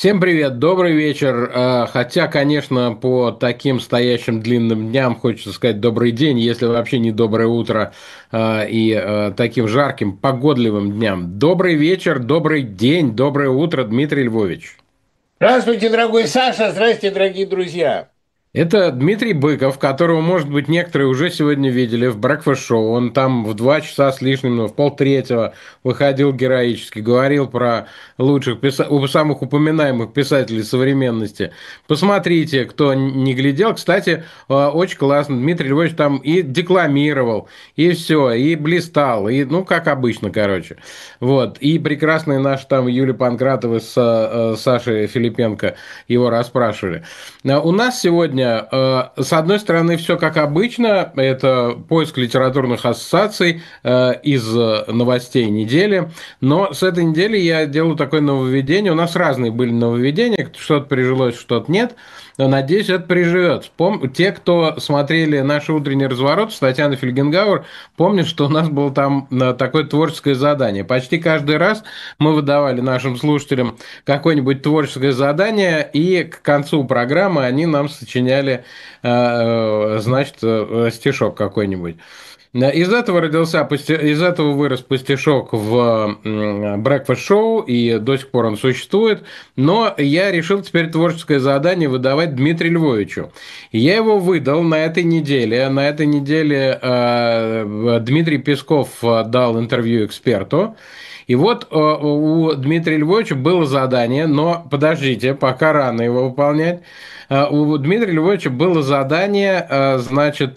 Всем привет, добрый вечер. Хотя, конечно, по таким стоящим длинным дням хочется сказать добрый день, если вообще не доброе утро, и таким жарким, погодливым дням. Добрый вечер, добрый день, доброе утро, Дмитрий Львович. Здравствуйте, дорогой Саша, здравствуйте, дорогие друзья. Это Дмитрий Быков, которого, может быть, некоторые уже сегодня видели в брекфаст-шоу. Он там в 2 часа с лишним, ну, в полтретьего выходил героически, говорил про самых упоминаемых писателей современности. Посмотрите, кто не глядел. Кстати, очень классно. Дмитрий Львович там и декламировал, и все, и блистал, и, ну, как обычно, короче. Вот. И прекрасные наши там Юлия Панкратова с Сашей Филипенко его расспрашивали. У нас сегодня, с одной стороны, все как обычно, это поиск литературных ассоциаций из новостей недели, но с этой недели я делаю такое нововведение. У нас разные были нововведения, что-то прижилось, что-то нет. Но, надеюсь, это приживет. Те, кто смотрели наш утренний разворот с Татьяной Фельгенгауэр, помнят, что у нас было там такое творческое задание. Почти каждый раз мы выдавали нашим слушателям какое-нибудь творческое задание, и к концу программы они нам сочиняли, значит, стишок какой-нибудь. Из этого вырос пастишок в брекфаст-шоу, и до сих пор он существует. Но я решил теперь творческое задание выдавать Дмитрию Львовичу. И я его выдал на этой неделе. На этой неделе Дмитрий Песков дал интервью эксперту. И вот у Дмитрия Львовича было задание, но подождите, пока рано его выполнять. У Дмитрия Львовича было задание, значит,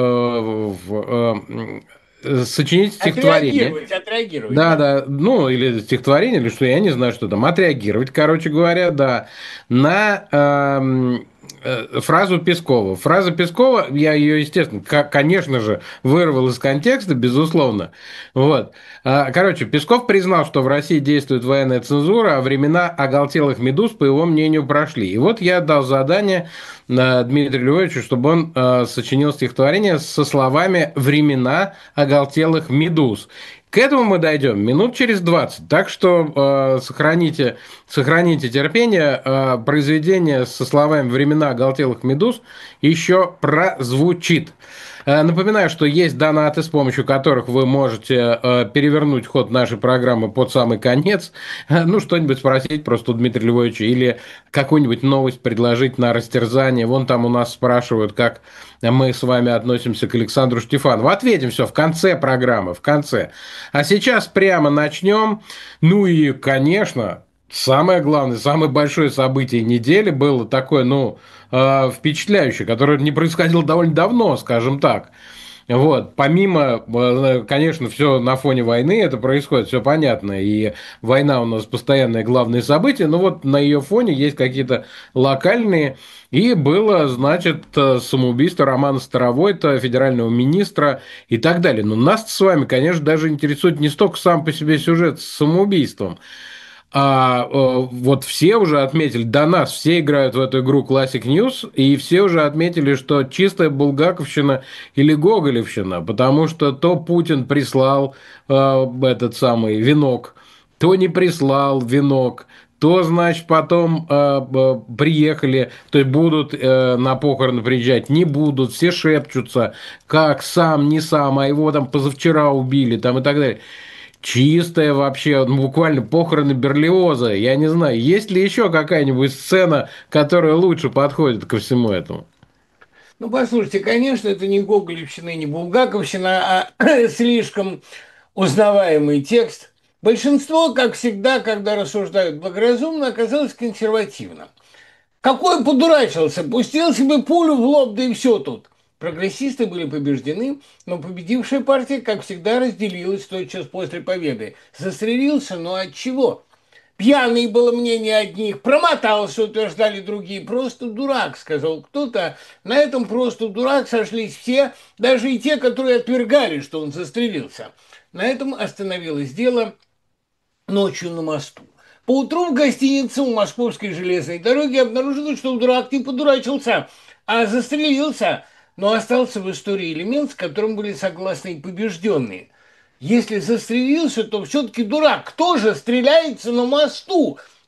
сочинить стихотворение. Отреагировать, Да, да. да, ну, или стихотворение, или что, я не знаю, что там, отреагировать, короче говоря, да, на фразу Пескова. Фраза Пескова, я ее, естественно, конечно же, вырвал из контекста, безусловно. Вот. Короче, Песков признал, что в России действует военная цензура, а времена оголтелых медуз, по его мнению, прошли. И вот я дал задание Дмитрию Львовичу, чтобы он сочинил стихотворение со словами «времена оголтелых медуз». К этому мы дойдем минут через 20. Так что сохраните терпение. Произведение со словами «Времена оголтелых медуз» еще прозвучит. Напоминаю, что есть донаты, с помощью которых вы можете перевернуть ход нашей программы под самый конец. Ну, что-нибудь спросить просто у Дмитрия Львовича или какую-нибудь новость предложить на растерзание. Вон там у нас спрашивают, как мы с вами относимся к Александру Штефанову. Ответим все в конце программы, в конце. А сейчас прямо начнем. Ну и, конечно, самое главное, самое большое событие недели было такое, ну, впечатляющее, которое не происходило довольно давно, скажем так. Вот, помимо, конечно, все на фоне войны это происходит, все понятно, и война у нас постоянное главное событие, но вот на ее фоне есть какие-то локальные, и было, значит, самоубийство Романа Старовойта, федерального министра и так далее. Но нас с вами, конечно, даже интересует не столько сам по себе сюжет с самоубийством, вот все уже отметили, до нас все играют в эту игру Classic News, и все уже отметили, что чистая булгаковщина или гоголевщина, потому что то Путин прислал этот самый венок, то не прислал венок, то, значит, потом приехали, то есть будут на похороны приезжать, не будут, все шепчутся, как сам, не сам, а его там позавчера убили, там и так далее. Чистая вообще, ну, буквально похороны Берлиоза. Я не знаю, есть ли еще какая-нибудь сцена, которая лучше подходит ко всему этому? Ну, послушайте, конечно, это не Гоголевщина и не Булгаковщина, а слишком узнаваемый текст. Большинство, как всегда, когда рассуждают благоразумно, оказалось консервативным. Какой подурачился, пустил себе пулю в лоб, да и все тут. Прогрессисты были побеждены, но победившая партия, как всегда, разделилась тотчас после победы. Застрелился, но от чего? Пьяный было мнение одних, промотался, утверждали другие. Просто дурак, сказал кто-то. На этом просто дурак сошлись все, даже и те, которые отвергали, что он застрелился. На этом остановилось дело ночью на мосту. Поутру в гостинице у Московской железной дороги обнаружилось, что дурак не подурачился, а застрелился, но остался в истории элемент, с которым были согласны и побежденные. Если застрелился, то все-таки дурак. Кто же стреляется на мосту?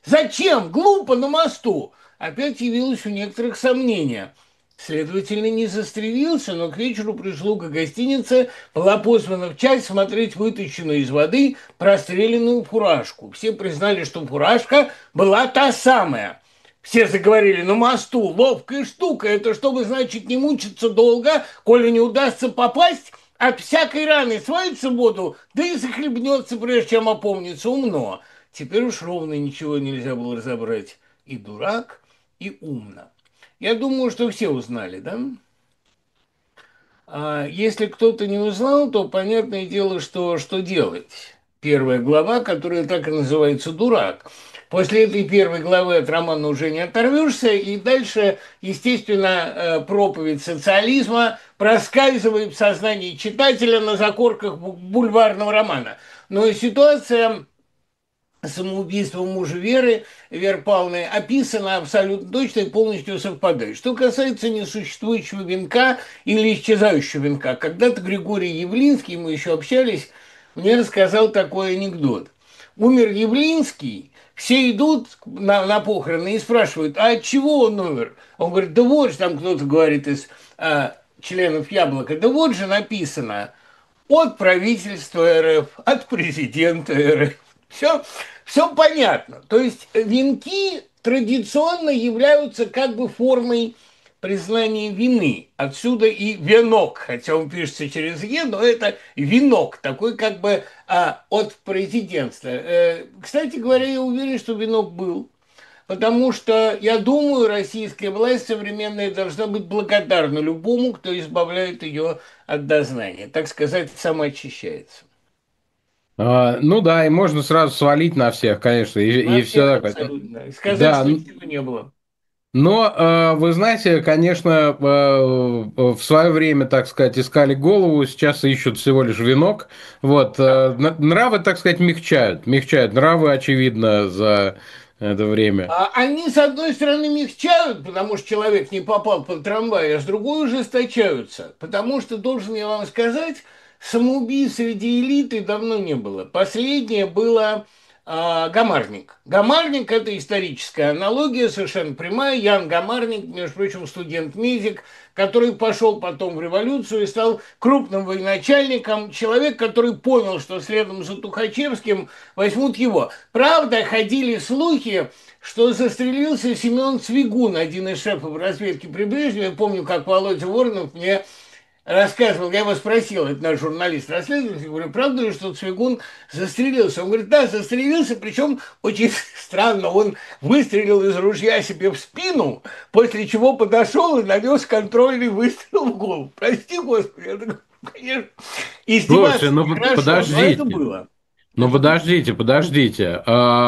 Зачем? Глупо на мосту. Опять явилось у некоторых сомнения. Следовательно, не застрелился, но к вечеру прислуга гостиницы была позвана в часть смотреть вытащенную из воды простреленную фуражку. Все признали, что фуражка была та самая. Все заговорили на мосту, ловкая штука, это чтобы, значит, не мучиться долго, коли не удастся попасть, от всякой раны свалится в воду, да и захлебнется, прежде чем опомнится. Умно. Теперь уж ровно ничего нельзя было разобрать. И дурак, и умно. Я думаю, что все узнали, да? А если кто-то не узнал, то понятное дело, что делать. Первая глава, которая так и называется «Дурак». После этой первой главы от романа уже не оторвешься, и дальше, естественно, проповедь социализма проскальзывает в сознании читателя на закорках бульварного романа. Но ситуация самоубийство мужа Веры Павловны, описано абсолютно точно и полностью совпадает. Что касается несуществующего венка или исчезающего венка, когда-то Григорий Явлинский, мы еще общались, мне рассказал такой анекдот. Умер Явлинский, все идут на похороны и спрашивают, а от чего он умер? Он говорит, да вот же, там кто-то говорит из членов «Яблока», да вот же написано, от правительства РФ, от президента РФ. Все, все понятно. То есть венки традиционно являются как бы формой признания вины. Отсюда и венок, хотя он пишется через «е», но это венок, такой как бы от президентства. Кстати говоря, я уверен, что венок был. Потому что, я думаю, российская власть современная должна быть благодарна любому, кто избавляет ее от дознания. Так сказать, самоочищается. Ну да, и можно сразу свалить на всех, конечно, На и всех все такое. абсолютно. И сказать, Да, что ничего не было. но вы знаете, конечно, в свое время, так сказать, искали голову, сейчас ищут всего лишь венок. Вот, нравы, так сказать, мягчают. Нравы, очевидно, за это время. Они, с одной стороны, мягчают, потому что человек не попал под трамвай, а с другой ужесточаются. Потому что, должен я вам сказать, самоубийц среди элиты давно не было. Последнее было Гамарник. Гамарник – это историческая аналогия, совершенно прямая. Ян Гамарник, между прочим, студент-медик, который пошел потом в революцию и стал крупным военачальником. Человек, который понял, что следом за Тухачевским возьмут его. Правда, ходили слухи, что застрелился Семен Цвигун, один из шефов разведки при Брежневе. Я помню, как Володя Воронов мне рассказывал, я его спросил, это наш журналист-расследователь, говорю, правда ли, что Цвигун застрелился? Он говорит, да, застрелился, причем очень странно, он выстрелил из ружья себе в спину, после чего подошел и нанес контрольный выстрел в голову. Прости, Господи, я такой, конечно, Слушай, издеваться ну нехорошо, но это подождите. было. Ну, Это было. подождите.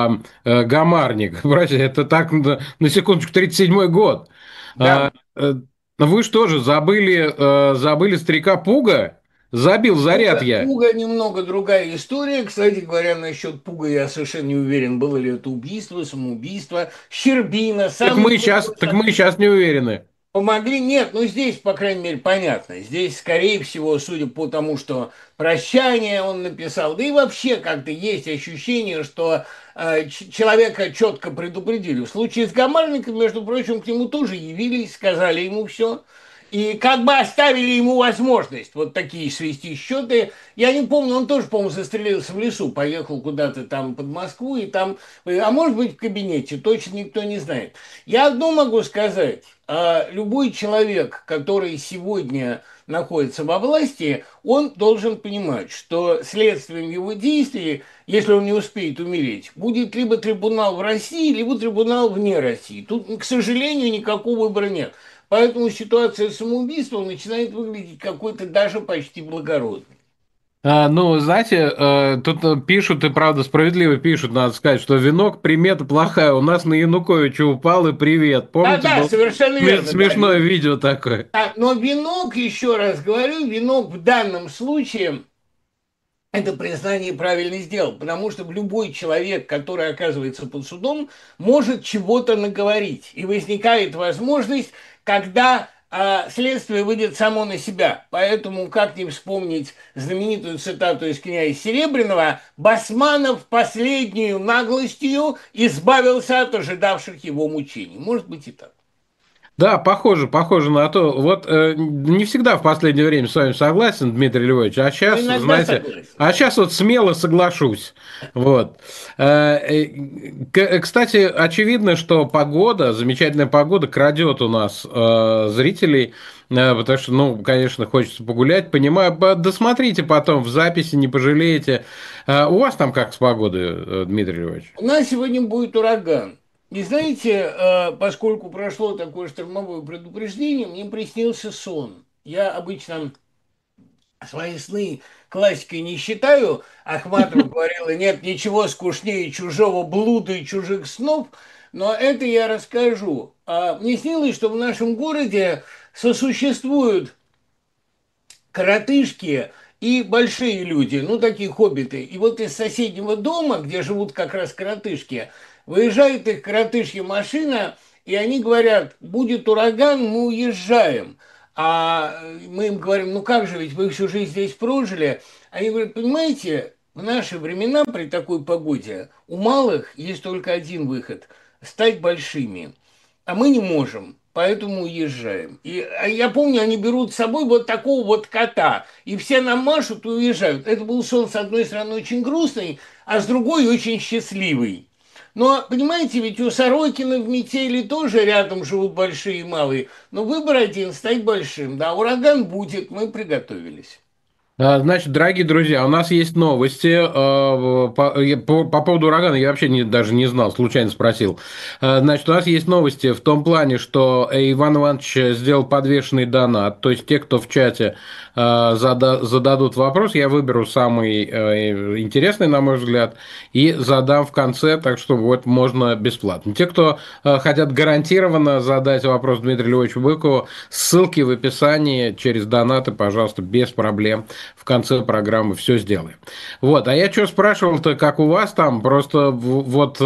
Гамарник, братья, это так, на секундочку, 37-й год. Да. А, вы что же, забыли старика Пуга? Забил заряд я. Пуга немного другая история. Кстати говоря, насчет Пуга я совершенно не уверен, было ли это убийство, самоубийство. Щербина, самый крутой Так мы сейчас не уверены. помогли? Нет, ну здесь, по крайней мере, понятно. Здесь, скорее всего, судя по тому, что прощание он написал, да и вообще как-то есть ощущение, что человека четко предупредили. В случае с Гамарником, между прочим, к нему тоже явились, сказали ему все. И как бы оставили ему возможность вот такие свести счеты. Я не помню, он тоже, по-моему, застрелился в лесу, поехал куда-то там под Москву, и там, а может быть, в кабинете, точно никто не знает. Я одно могу сказать. Любой человек, который сегодня находится во власти, он должен понимать, что следствием его действий, если он не успеет умереть, будет либо трибунал в России, либо трибунал вне России. Тут, к сожалению, никакого выбора нет. Поэтому ситуация с самоубийством начинает выглядеть какой-то даже почти благородной. Ну, знаете, тут пишут, и правда справедливо пишут, надо сказать, что венок примета плохая. У нас на Януковича упал и привет. Помните, Да-да, было совершенно верно. Да. смешное видео такое? Но венок, еще раз говорю, венок в данном случае это признание правильно сделал, потому что любой человек, который оказывается под судом, может чего-то наговорить. И возникает возможность, когда а следствие выйдет само на себя. Поэтому, как не вспомнить знаменитую цитату из князя Серебряного, Басманов последнюю наглостью избавился от ожидавших его мучений. Может быть и так. Да, похоже на то. Вот не всегда в последнее время с вами согласен, Дмитрий Львович, а Но сейчас, иногда знаете, согласен. а сейчас вот смело соглашусь. Вот. Кстати, очевидно, что погода, замечательная погода, крадет у нас зрителей, потому что, ну, конечно, хочется погулять, понимаю. Досмотрите потом в записи, не пожалеете. У вас там как с погодой, Дмитрий Львович? У нас сегодня будет ураган. И знаете, поскольку прошло такое штормовое предупреждение, мне приснился сон. Я обычно свои сны классикой не считаю. Ахматова говорила, нет ничего скучнее чужого блуда и чужих снов, но это я расскажу. Мне снилось, что в нашем городе сосуществуют коротышки и большие люди, ну, такие хоббиты. И вот из соседнего дома, где живут как раз коротышки, выезжает их коротышья машина, и они говорят, будет ураган, мы уезжаем. А мы им говорим, ну как же, ведь вы всю жизнь здесь прожили. Они говорят, понимаете, в наши времена при такой погоде у малых есть только один выход – стать большими. А мы не можем, поэтому уезжаем. Я помню, они берут с собой вот такого вот кота, и все нам машут и уезжают. Это был сон, с одной стороны, очень грустный, а с другой очень счастливый. Но, понимаете, ведь у Сорокина в метели тоже рядом живут большие и малые. Но выбор один – стать большим. Да, ураган будет, мы приготовились. Значит, дорогие друзья, у нас есть новости по поводу урагана. Я вообще даже не знал, случайно спросил. Значит, у нас есть новости в том плане, что Иван Иванович сделал подвешенный донат. То есть те, кто в чате зададут вопрос, я выберу самый интересный, на мой взгляд, и задам в конце, так что вот можно бесплатно. Те, кто хотят гарантированно задать вопрос Дмитрию Львовичу Быкову, ссылки в описании через донаты, пожалуйста, без проблем в конце программы все сделаем. Вот, а я что спрашивал-то, как у вас там? Просто вот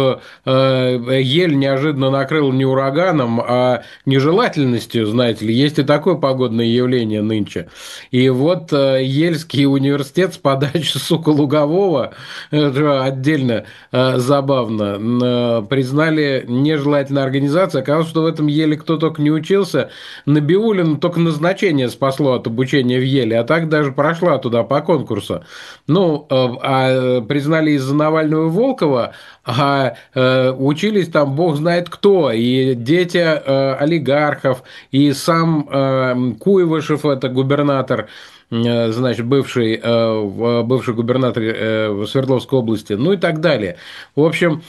ель неожиданно накрыл не ураганом, а нежелательностью, знаете ли. Есть и такое погодное явление нынче. И вот Ельский университет с подачи, сука, Лугового, это отдельно забавно, признали нежелательной организацией. Оказалось, что в этом еле кто только не учился. Набиуллина только назначение спасло от обучения в еле, а так даже прошла туда по конкурсу. Ну, признали из-за Навального и Волкова, а учились там бог знает кто, и дети олигархов, и сам Куйвышев, это губернатор, значит, бывший губернатор Свердловской области, ну и так далее. В общем,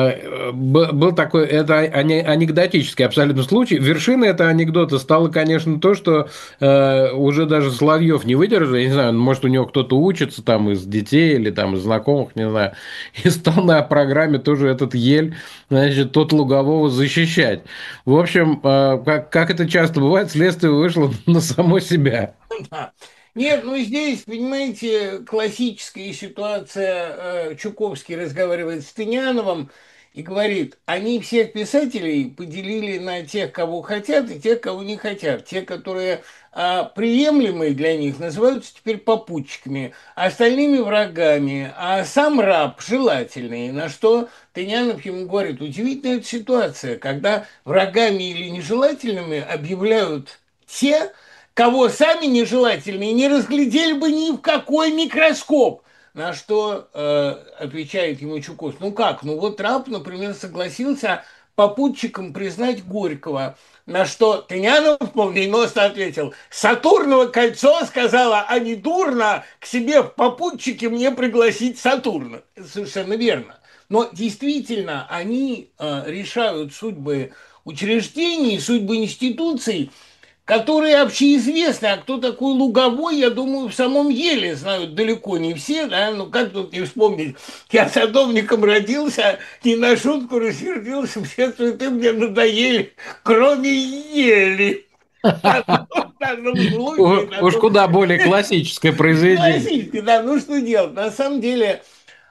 был такой, это анекдотический абсолютно случай. Вершиной этого анекдота стало, конечно, то, что уже даже Соловьев не выдержал, я не знаю, может, у него кто-то учится там из детей или там из знакомых, не знаю, и стал на программе тоже этот ель, значит, тот Лугового защищать. В общем, как это часто бывает, следствие вышло на само себя. Да. Нет, ну здесь, понимаете, классическая ситуация. Чуковский разговаривает с Тыняновым и говорит, они всех писателей поделили на тех, кого хотят, и тех, кого не хотят. Те, которые приемлемые для них, называются теперь попутчиками, а остальными врагами, а сам раб желательный. На что Тынянов ему говорит, удивительная эта ситуация, когда врагами или нежелательными объявляют те, кого сами нежелательные не разглядели бы ни в какой микроскоп. На что отвечает ему Чуков, ну как, ну вот раб, например, согласился попутчиком признать Горького. На что Тынянов молниеносно ответил, Сатурново кольцо сказала, а не дурно к себе в попутчике мне пригласить Сатурна. Это совершенно верно. Но действительно, они решают судьбы учреждений, судьбы институций, которые общеизвестны. А кто такой Луговой, я думаю, в самом Еле знают далеко не все. Да? Ну, как тут не вспомнить, я садовником родился, не на шутку рассердился, все цветы мне надоели, кроме ели. В каждом случае, Уж куда более классическое произведение. классически, да, ну что делать? На самом деле,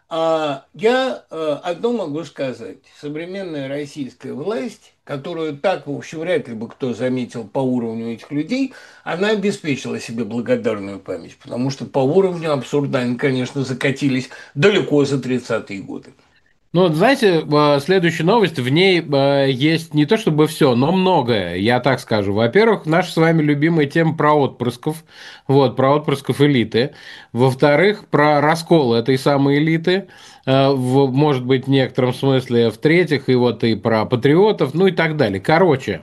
Я одно могу сказать. Современная российская власть, которую так, в общем, вряд ли бы кто заметил по уровню этих людей, она обеспечила себе благодарную память, потому что по уровню абсурда они, конечно, закатились далеко за 30-е годы. Ну, вот знаете, следующая новость, в ней есть не то чтобы все, но многое, я так скажу. Во-первых, наша с вами любимая тема про отпрысков, вот, про отпрысков элиты. Во-вторых, про раскол этой самой элиты, может быть, в некотором смысле. В-третьих, и вот и про патриотов, ну и так далее. Короче,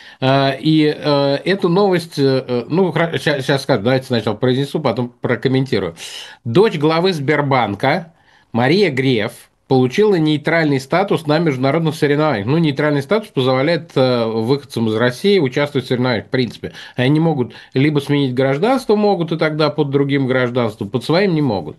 эту новость, ну, сейчас скажу, давайте сначала произнесу, потом прокомментирую. Дочь главы Сбербанка Мария Греф получила нейтральный статус на международных соревнованиях. Ну, нейтральный статус позволяет выходцам из России участвовать в соревнованиях, в принципе. Они могут либо сменить гражданство, могут и тогда под другим гражданством, под своим не могут.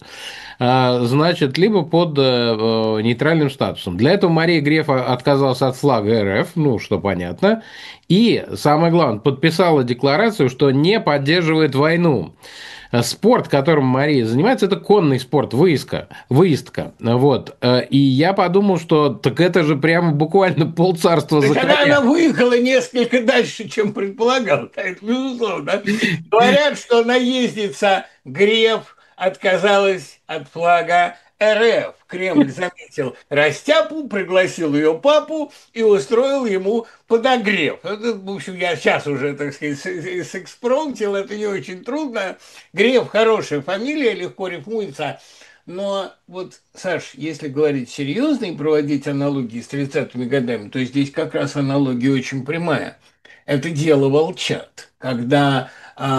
Значит, либо под нейтральным статусом. Для этого Мария Греф отказалась от флага РФ, ну, что понятно. И, самое главное, подписала декларацию, что не поддерживает войну. Спорт, которым Мария занимается, это конный спорт, выездка. Вот. И я подумал, что так это же прямо буквально полцарства Так за она коня. выехала несколько дальше, чем предполагал. Это безусловно. Говорят, что наездница Греф отказалась от флага РФ. Кремль заметил растяпу, пригласил ее папу и устроил ему подогрев. Это, в общем, я сейчас уже, так сказать, сэкспромтил, это не очень трудно. Греф хорошая фамилия, легко рифмуется. Но вот, Саш, если говорить серьезно и проводить аналогии с 30-ми годами, то здесь как раз аналогия очень прямая. Это дело волчат, когда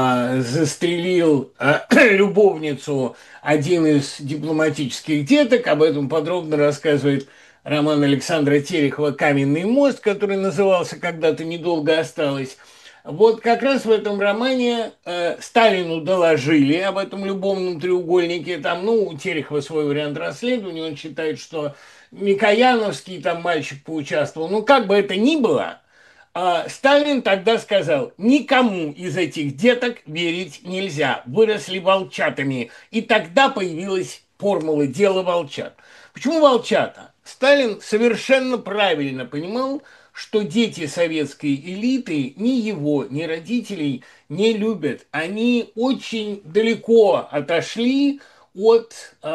застрелил любовницу один из дипломатических деток, об этом подробно рассказывает роман Александра Терехова «Каменный мост», который назывался «Когда-то недолго осталось». Вот как раз в этом романе Сталину доложили об этом любовном треугольнике. Там, ну, у Терехова свой вариант расследования. Он считает, что Микояновский там мальчик поучаствовал. Ну, как бы это ни было, Сталин тогда сказал, никому из этих деток верить нельзя. Выросли волчатами. И тогда появилась формула «дело волчат». Почему волчата? Сталин совершенно правильно понимал, что дети советской элиты ни его, ни родителей не любят. Они очень далеко отошли от,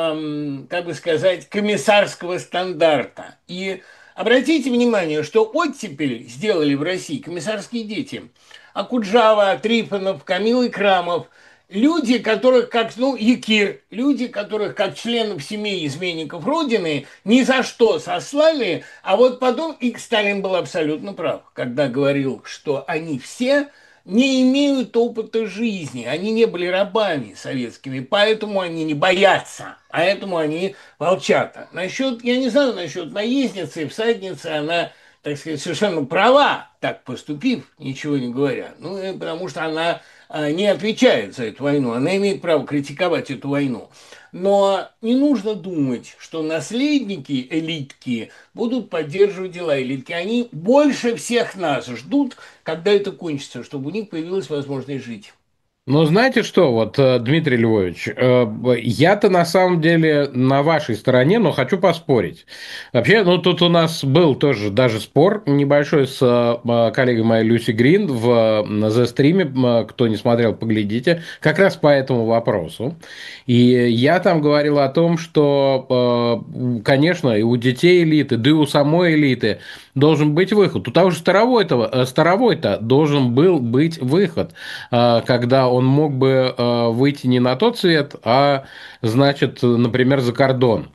как бы сказать, комиссарского стандарта. И обратите внимание, что оттепель сделали в России комиссарские дети. Акуджава, Трифонов, Камил Икрамов – люди, которых как, ну, Якир, люди, которых как членов семей изменников Родины ни за что сослали, а вот потом, и Сталин был абсолютно прав, когда говорил, что они все не имеют опыта жизни, они не были рабами советскими, поэтому они не боятся, поэтому они волчата. Насчет, я не знаю, насчет наездницы, всадницы, она, так сказать, совершенно права, так поступив, ничего не говоря. Ну, потому что она не отвечает за эту войну, она имеет право критиковать эту войну. Но не нужно думать, что наследники элитки будут поддерживать дела элитки. Они больше всех нас ждут, когда это кончится, чтобы у них появилась возможность жить. Ну, знаете что, вот, Дмитрий Львович, я-то на самом деле на вашей стороне, но хочу поспорить. Вообще, ну, тут у нас был тоже даже спор небольшой с коллегой моей Люси Грин The стриме, кто не смотрел, поглядите, как раз по этому вопросу. И я там говорил о том, что, конечно, и у детей элиты, да и у самой элиты должен быть выход. У того же Старовой-то должен был быть выход, когда он мог бы выйти не на тот свет, а, значит, например, за кордон.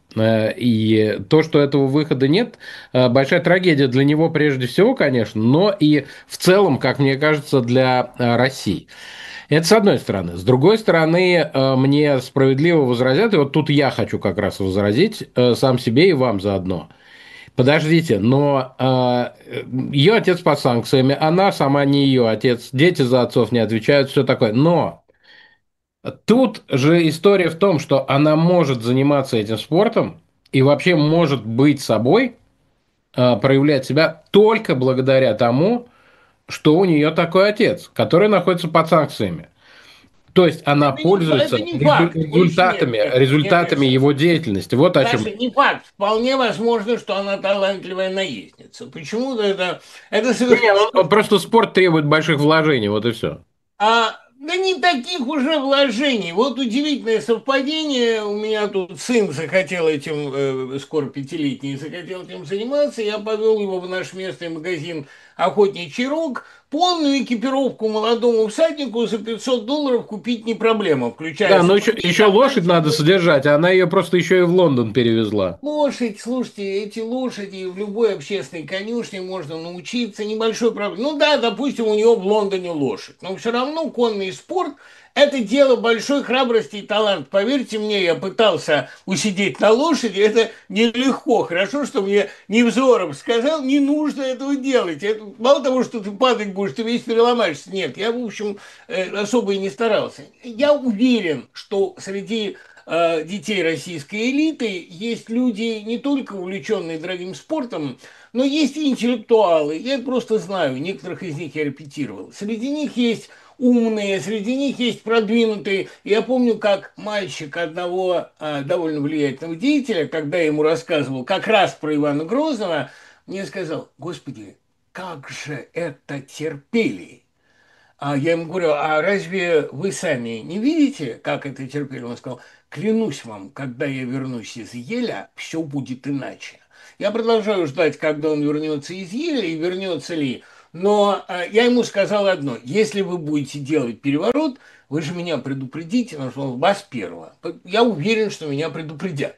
И то, что этого выхода нет, большая трагедия для него прежде всего, конечно, но и в целом, как мне кажется, для России. Это с одной стороны. С другой стороны, мне справедливо возразят, и вот тут я хочу как раз возразить сам себе и вам заодно. Подождите, но ее отец под санкциями, она сама не ее отец, дети за отцов не отвечают, все такое. Но тут же история в том, что она может заниматься этим спортом и вообще может быть собой, проявлять себя только благодаря тому, что у нее такой отец, который находится под санкциями. То есть она Это пользуется не факт. Больше нет. Нет, нет, нет, результатами Саша. его деятельности. Вот о чем. Саша, не факт. Вполне возможно, что она талантливая наездница. Почему-то это Не, совершенно... просто спорт требует больших вложений, вот и все. Да не таких уже вложений. Вот удивительное совпадение. У меня тут сын захотел этим, скоро пятилетний, захотел этим заниматься. Я повел его в наш местный магазин «Охотничий рог». Полную экипировку молодому всаднику за $500 купить не проблема, включая Да, но сапоги, еще лошадь надо шапки. содержать, а она ее просто еще и в Лондон перевезла. Лошадь, слушайте, эти лошади в любой общественной конюшне можно научиться, небольшой проблем. Ну да, допустим, у нее в Лондоне лошадь, но все равно конный спорт – это дело большой храбрости и таланта. Поверьте мне, я пытался усидеть на лошади, это нелегко. Хорошо, что мне Невзоров сказал, не нужно этого делать. Это, мало того, что ты падать будешь, ты весь переломаешься. Нет, я, в общем, особо и не старался. Я уверен, что среди детей российской элиты есть люди, не только увлеченные дорогим спортом, но есть и интеллектуалы. Я это просто знаю, некоторых из них я репетировал. Среди них есть умные, среди них есть продвинутые. Я помню, как мальчик одного довольно влиятельного деятеля, когда я ему рассказывал как раз про Ивана Грозного, мне сказал: «Господи, как же это терпели!» А я ему говорю: «А разве вы сами не видите, как это терпели?» Он сказал: «Клянусь вам, когда я вернусь из Еля, все будет иначе». Я продолжаю ждать, когда он вернется из Еля и вернется ли. Но я ему сказал одно: если вы будете делать переворот, вы же меня предупредите, потому что он вас первого. Я уверен, что меня предупредят.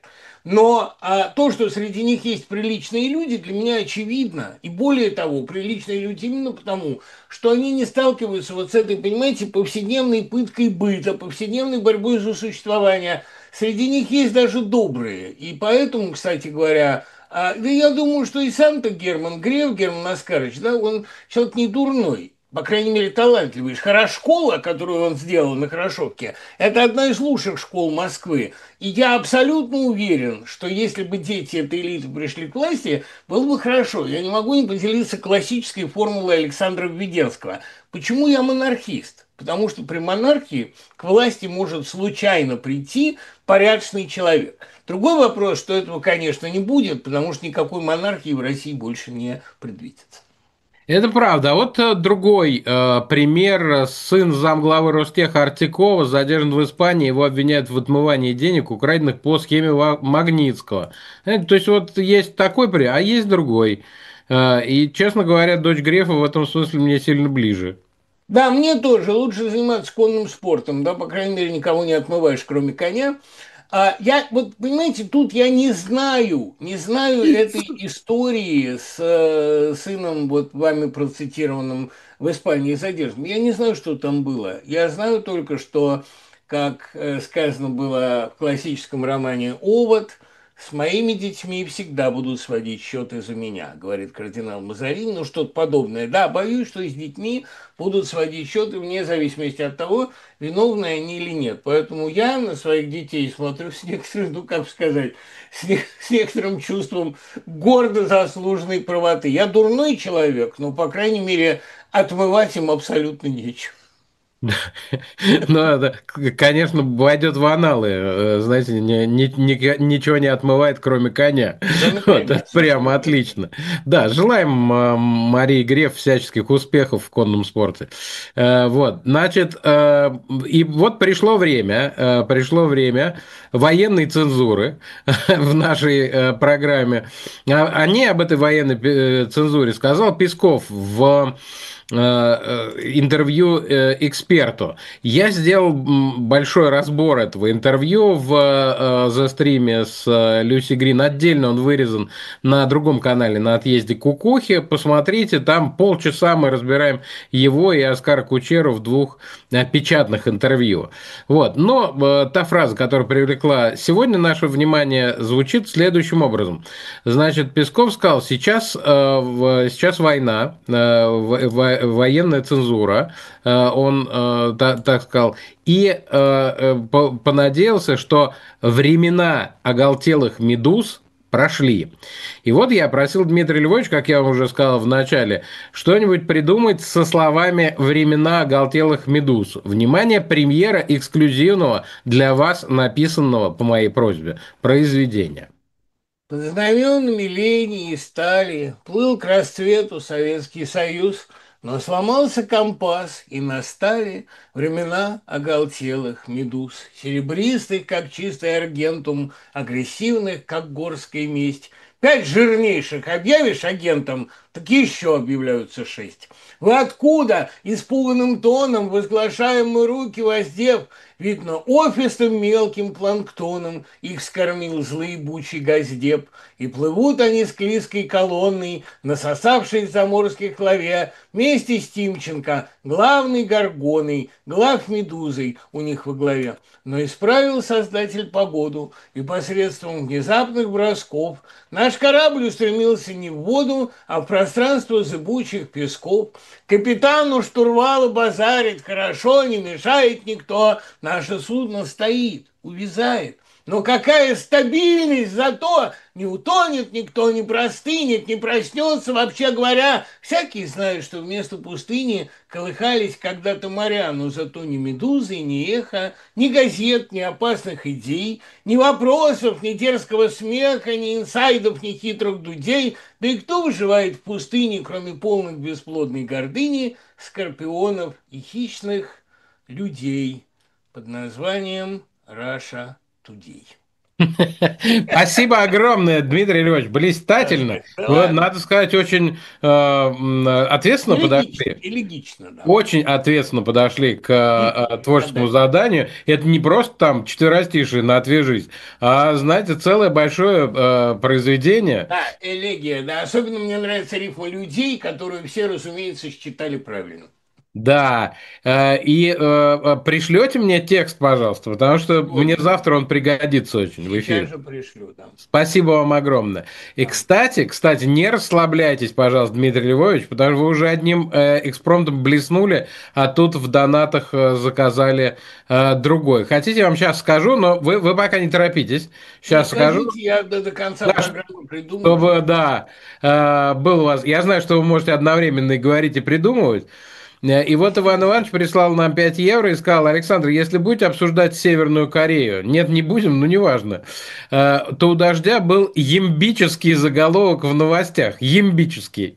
Но то, что среди них есть приличные люди, для меня очевидно. И более того, приличные люди именно потому, что они не сталкиваются вот с этой, понимаете, повседневной пыткой быта, повседневной борьбой за существование. Среди них есть даже добрые. И поэтому, кстати говоря, да я думаю, что и сам-то Герман Греф, Герман Оскарович, да, он человек не дурной. По крайней мере, талантливый. Школа, которую он сделал на Хорошовке, это одна из лучших школ Москвы. И я абсолютно уверен, что если бы дети этой элиты пришли к власти, было бы хорошо. Я не могу не поделиться классической формулой Александра Введенского. Почему я монархист? Потому что при монархии к власти может случайно прийти порядочный человек. Другой вопрос, что этого, конечно, не будет, потому что никакой монархии в России больше не предвидится. Это правда. А вот другой пример. Сын замглавы Ростеха Артикова задержан в Испании. Его обвиняют в отмывании денег, украденных по схеме Магнитского. То есть вот есть такой пример, а есть другой. И, честно говоря, дочь Грефа в этом смысле мне сильно ближе. Да, мне тоже лучше заниматься конным спортом, да, по крайней мере, никого не отмываешь, кроме коня. Я, вот, понимаете, тут я не знаю этой истории с сыном, вот вами процитированным в Испании задержанным. Я не знаю, что там было. Я знаю только, что, как сказано было в классическом романе «Овод», «С моими детьми всегда будут сводить счеты за меня», говорит кардинал Мазарини, ну что-то подобное. Да, боюсь, что с детьми будут сводить счеты вне зависимости от того, виновны они или нет. Поэтому я на своих детей смотрю с некоторым, ну как сказать, с некоторым чувством гордо заслуженной правоты. Я дурной человек, но, по крайней мере, отмывать им абсолютно нечего. Ну, это, конечно, войдет в аналы. Знаете, ничего не отмывает, кроме коня. Кроме Вот, коня, это прямо отлично. Да, желаем Марии Греф всяческих успехов в конном спорте. Вот, значит, и вот пришло время военной цензуры в нашей программе. Они об этой военной цензуре сказал Песков в интервью эксперту. Я сделал большой разбор этого интервью в The стриме с Люси Грин. Отдельно он вырезан на другом канале на отъезде Кукухи. Посмотрите, там полчаса мы разбираем его и Оскара Кучеру в двух печатных интервью. Вот. Но та фраза, которая привлекла сегодня наше внимание, звучит следующим образом. Значит, Песков сказал: сейчас война, военная цензура, он так сказал, и понадеялся, что времена оголтелых медуз прошли. И вот я просил Дмитрия Львовича, как я уже сказал в начале, что-нибудь придумать со словами «Времена оголтелых медуз». Внимание, премьера эксклюзивного для вас написанного по моей просьбе произведения. Под знаменами лени и стали плыл к расцвету Советский Союз, но сломался компас, и настали времена оголтелых медуз, серебристых, как чистый аргентум, агрессивных, как горская месть. 5 жирнейших объявишь агентом, так еще объявляются 6. Вы откуда? Испуганным тоном возглашаем мы руки воздев. Видно, офисным мелким планктоном их скормил злоебучий газдеп. И плывут они с клизкой колонной, насосавшись заморских лаве, вместе с Тимченко, главной горгоной, глав медузой у них во главе. Но исправил Создатель погоду, и посредством внезапных бросков наш корабль устремился не в воду, а в пространство зыбучих песков. Капитану штурвала базарит, хорошо, не мешает никто, наше судно стоит, увязает. Но какая стабильность, зато не утонет никто, не простынет, не проснется. Вообще говоря, всякий знает, что вместо пустыни колыхались когда-то моря, но зато ни медузы, ни эхо, ни газет, ни опасных идей, ни вопросов, ни дерзкого смеха, ни инсайдов, ни хитрых дудей. Да и кто выживает в пустыне, кроме полных бесплодной гордыни, скорпионов и хищных людей под названием Раша Тудей. Спасибо огромное, Дмитрий Львович, блистательно. Да Вы, ладно. надо сказать, очень ответственно Элегично, подошли. элегично, да. Очень ответственно подошли к творческому Подать. заданию. Это не просто там четверостишие на «Отвяжись», а, знаете, целое большое произведение. Да, элегия, да. Особенно мне нравится рифма людей, которую все, разумеется, считали правильно. Да, пришлете мне текст, пожалуйста, потому что мне Сегодня. завтра он пригодится очень в Сейчас эфире. же пришлю, да. Спасибо вам огромное. И, Да. кстати, не расслабляйтесь, пожалуйста, Дмитрий Львович, потому что вы уже одним экспромтом блеснули, а тут в донатах заказали другой. Хотите, я вам сейчас скажу, но вы пока не торопитесь. Не, Сейчас скажу, скажите, я до конца да, программы придумаю. чтобы, да, был у вас... Я знаю, что вы можете одновременно и говорить, и придумывать. И вот Иван Иванович прислал нам 5 евро и сказал: Александр, если будете обсуждать Северную Корею, нет, не будем, но неважно, то у «Дождя» был ямбический заголовок в новостях. Ямбический.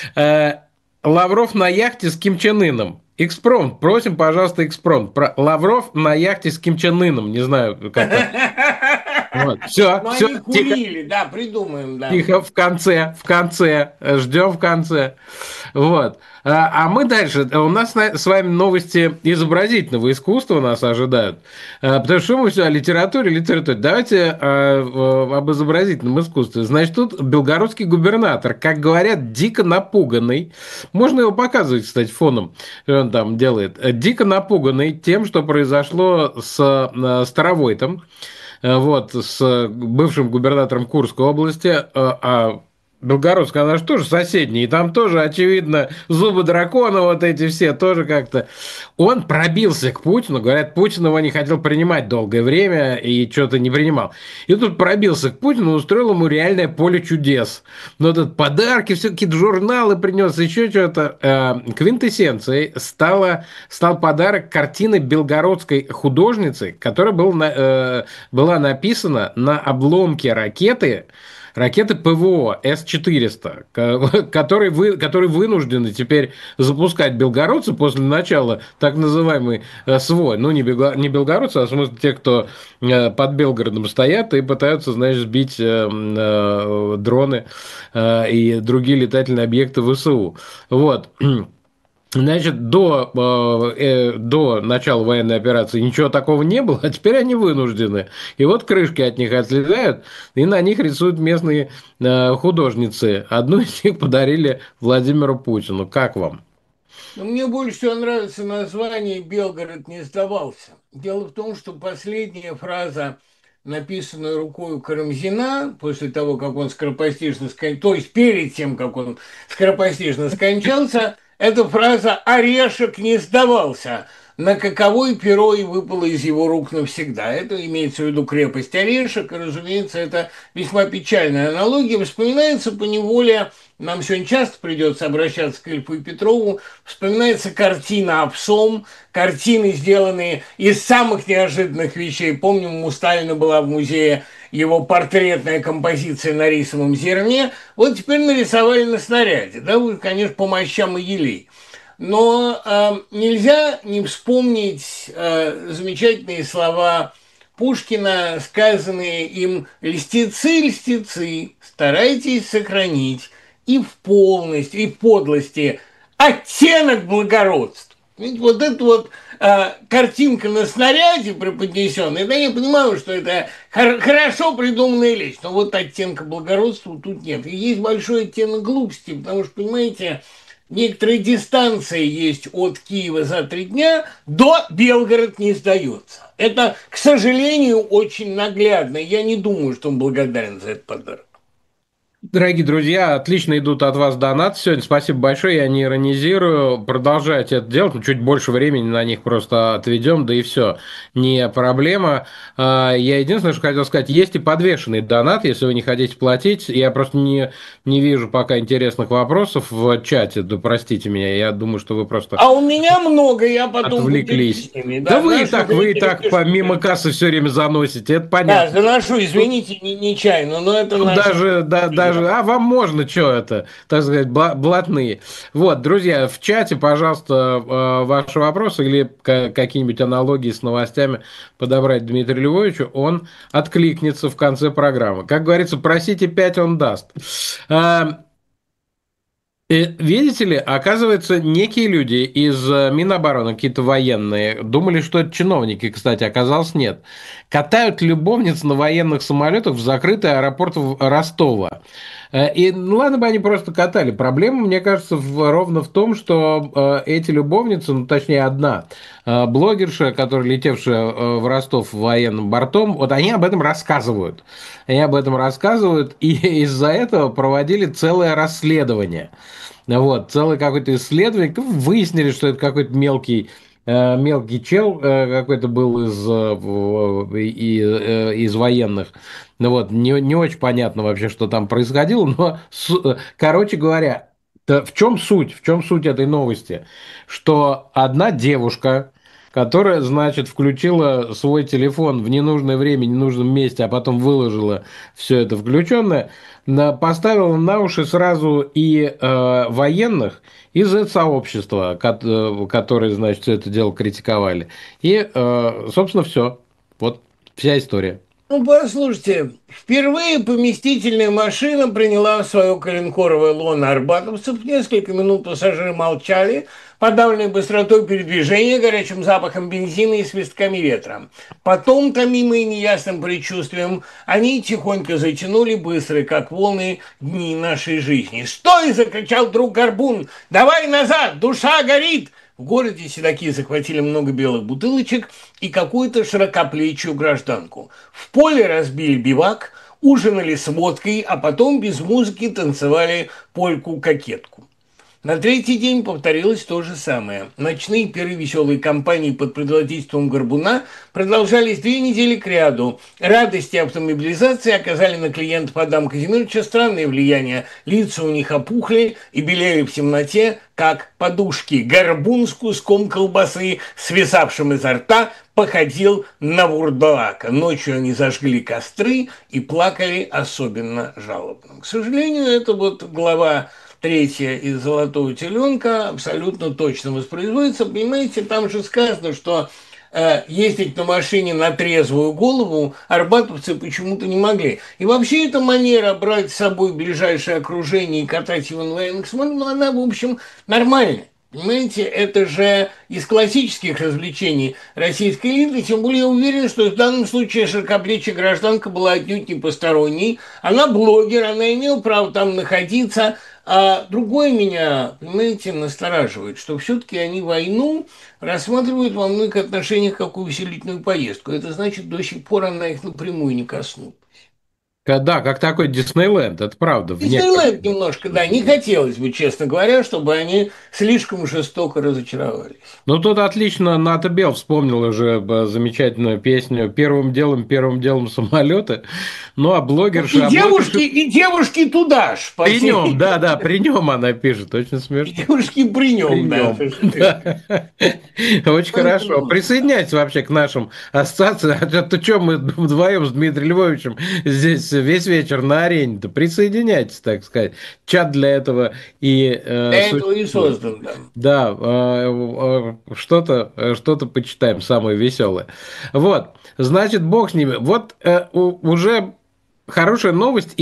Лавров на яхте с Ким Чен Ыном. Экспромт, просим, пожалуйста, экспромт. Лавров на яхте с Ким Чен Ыном. Не знаю, как там. Вот. Все, Но все, они тихо, курили, да, придумаем, да. тихо, в конце, ждем в конце. Вот. А мы дальше. У нас с вами новости изобразительного искусства нас ожидают. Потому что мы все о литературе, литературе. Давайте об изобразительном искусстве. Значит, тут белгородский губернатор, как говорят, дико напуганный. Можно его показывать, кстати, фоном, что он там делает. Дико напуганный тем, что произошло с Старовойтом. Вот, с бывшим губернатором Курской области, а Белгородская, она же тоже соседняя, и там тоже, очевидно, зубы дракона, вот эти все, тоже как-то... Он пробился к Путину, говорят, Путин его не хотел принимать долгое время и что-то не принимал. И тут пробился к Путину, устроил ему реальное поле чудес. Ну, тут подарки, все какие-то журналы принес, еще что-то. Квинтэссенцией стал подарок картины белгородской художницы, которая была написана на обломке ракеты ПВО С-400, которые вынуждены теперь запускать белгородцы после начала так называемой СВО. Ну, не белгородцы, а в смысле те, кто под Белгородом стоят и пытаются, значит, сбить дроны и другие летательные объекты ВСУ. Вот. Значит, до начала военной операции ничего такого не было, а теперь они вынуждены. И вот крышки от них отлетают, и на них рисуют местные художницы. Одну из них подарили Владимиру Путину. Как вам? Но мне больше всего нравится название «Белгород не сдавался». Дело в том, что последняя фраза, написанная рукой Карамзина, после того, как он скоропостижно скончался, то есть перед тем, как он скоропостижно скончался, эта фраза «Орешек не сдавался». на каковой перо и выпало из его рук навсегда. Это имеется в виду крепость Орешек, и, разумеется, это весьма печальная аналогия. Вспоминается поневоле, нам сегодня часто придется обращаться к Ильфу и Петрову, вспоминается картина «Апсом», картины, сделанные из самых неожиданных вещей. Помним, у Сталина была в музее его портретная композиция на рисовом зерне. Вот теперь нарисовали на снаряде. Да, вы, конечно, по мощам и елей. Но нельзя не вспомнить замечательные слова Пушкина, сказанные им: «Льстецы, льстецы, старайтесь сохранить и в полности, и в подлости оттенок благородства». Ведь вот эта вот картинка на снаряде преподнесенная, да, я понимаю, что это хорошо придуманная вещь, но вот оттенка благородства тут нет. И есть большой оттенок глупости, потому что, понимаете, некоторая дистанция есть от Киева за 3 дня, до Белгород не сдается. Это, к сожалению, очень наглядно. Я не думаю, что он благодарен за этот подарок. Дорогие друзья, отлично идут от вас донаты сегодня. Спасибо большое, я не иронизирую. Продолжайте это делать, но чуть больше времени на них просто отведем, да и все. Не проблема. Я единственное, что хотел сказать, есть и подвешенный донат, если вы не хотите платить. Я просто не вижу пока интересных вопросов в чате, да простите меня, я думаю, что вы просто А у меня много, я потом отвлеклись. поделюсь с ними. Да Да, наши вы и зрители так пишут. помимо кассы все время заносите, это Да, понятно. заношу, извините, нечаянно, но это Тут наши. даже, да, даже, а вам можно, что это, так сказать, блатные. Вот, друзья, в чате, пожалуйста, ваши вопросы или какие-нибудь аналогии с новостями подобрать Дмитрию Львовичу, он откликнется в конце программы. Как говорится, просите 5, он даст. Видите ли, оказывается, некие люди из Минобороны, какие-то военные, думали, что это чиновники, кстати, оказалось нет, катают любовниц на военных самолетах в закрытый аэропорт Ростова. И ну, ладно бы они просто катали. Проблема, мне кажется, ровно в том, что эти любовницы, ну точнее одна блогерша, которая летевшая в Ростов военным бортом, вот они об этом рассказывают. Они об этом рассказывают, и из-за этого проводили целое расследование. Вот, целое какое-то исследование, выяснили, что это какой-то мелкий чел какой-то был из военных. Ну вот, не очень понятно вообще, что там происходило, но, короче говоря, в чем суть этой новости? Что одна девушка, которая, значит, включила свой телефон в ненужное время, в ненужном месте, а потом выложила все это включенное, поставила на уши сразу и военных из сообщества, которые, значит, все это дело критиковали. И, собственно, все. Вот вся история. Ну, послушайте, впервые поместительная машина приняла в свое коленкоровое лоно арбатовцев. Несколько минут пассажиры молчали, подавленные быстротой передвижения, горячим запахом бензина и свистками ветра. Потом, томимые неясным предчувствием, они тихонько затянули быстрые, как волны, дни нашей жизни. «Стой!» – закричал друг Горбун. «Давай назад! Душа горит!» В городе седаки захватили много белых бутылочек и какую-то широкоплечью гражданку. В поле разбили бивак, ужинали с водкой, а потом без музыки танцевали польку-кокетку. На третий день повторилось то же самое. Ночные пиры веселой компании под предводительством Горбуна продолжались 2 недели кряду. Радости автомобилизации оказали на клиентов Адама Казимировича странное влияние. Лица у них опухли и белели в темноте, как подушки. Горбун с куском колбасы, свисавшим изо рта, походил на вурдалака. Ночью они зажгли костры и плакали особенно жалобно. К сожалению, это вот глава 3 из «Золотого теленка» абсолютно точно воспроизводится. Понимаете, там же сказано, что ездить на машине на трезвую голову арбатовцы почему-то не могли. И вообще эта манера брать с собой ближайшее окружение и катать его на военных самолетах, ну, она, в общем, нормальная. Понимаете, это же из классических развлечений российской элиты, тем более я уверен, что в данном случае широкоплечья гражданка была отнюдь не посторонней. Она блогер, она имела право там находиться. А другое меня, понимаете, настораживает, что все-таки они войну рассматривают во многих отношениях как увеселительную поездку. Это значит, до сих пор она их напрямую не коснулась. Да, как такой Диснейленд, это правда, в некотором Диснейленд немножко, да, не смысле. хотелось бы, честно говоря, чтобы они слишком жестоко разочаровались. Ну, тут отлично Ната Белл вспомнил уже замечательную песню первым делом самолеты». Ну, а блогерша И девушки туда ж, по при нем, всей... да, да, при нем она пишет, очень И смешно. девушки при При нем, да, нем, совершенно верно. да. Очень хорошо. Поэтому, Присоединяйтесь вообще к нашим ассоциациям. А то что мы вдвоем с Дмитрием Львовичем здесь весь вечер на арене-то? Присоединяйтесь, так сказать. Чат для этого и для этого и существует. создан, да. Да, что-то почитаем самое веселое. Вот, значит, бог с ними. Вот уже хорошая новость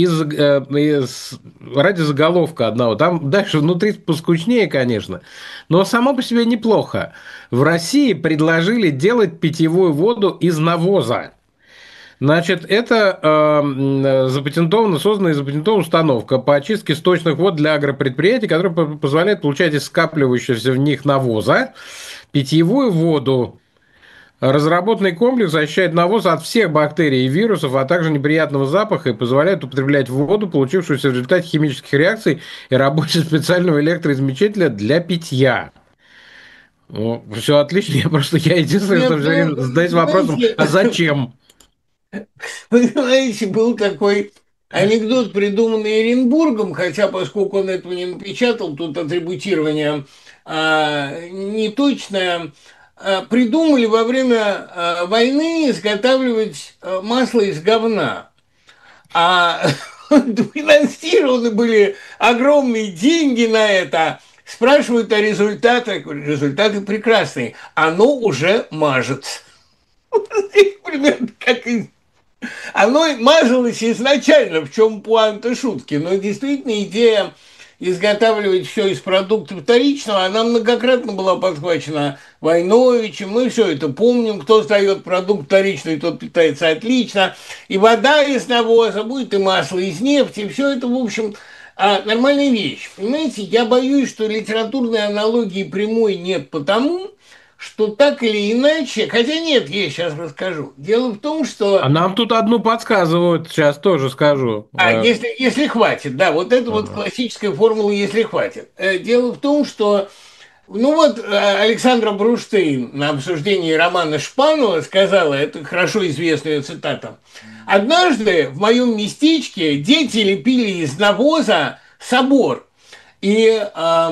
ради заголовка одного. Там дальше внутри поскучнее, конечно, но само по себе неплохо. В России предложили делать питьевую воду из навоза. Значит, это запатентована, создана и запатентована установка по очистке сточных вод для агропредприятий, которая позволяет получать из скапливающегося в них навоза питьевую воду. Разработанный комплекс защищает навоз от всех бактерий и вирусов, а также неприятного запаха и позволяет употреблять воду, получившуюся в результате химических реакций и работы специального электроизмещателя для питья. Ну, все отлично, я единственное, что Нет, все ну, время задаюсь вопросом, знаете, а зачем? понимаете, был такой анекдот, придуманный Оренбургом, хотя, поскольку он этого не напечатал, тут атрибутирование неточное. Придумали во время войны изготавливать масло из говна. А финансированы были огромные деньги на это. Спрашивают о результатах. Я говорю, результаты прекрасные. Оно уже мажется. Примерно как и оно мажилось изначально, в чем пуанта шутки, но действительно идея изготавливать все из продуктов вторичного, она многократно была подхвачена Войновичем, мы все это помним, кто сдает продукт вторичный, тот питается отлично, и вода из навоза, будет и масло из нефти, все это, в общем, нормальная вещь. Понимаете, я боюсь, что литературной аналогии прямой нет потому, что так или иначе, хотя нет, я сейчас расскажу. Дело в том, А что нам тут одну подсказывают, сейчас тоже скажу. если хватит, да, вот это вот Ага. классическая формула, если хватит. Дело в том, что ну вот Александра Бруштейн на обсуждении романа Шпанова сказала, это хорошо известная цитата, «Однажды в моем местечке дети лепили из навоза собор, и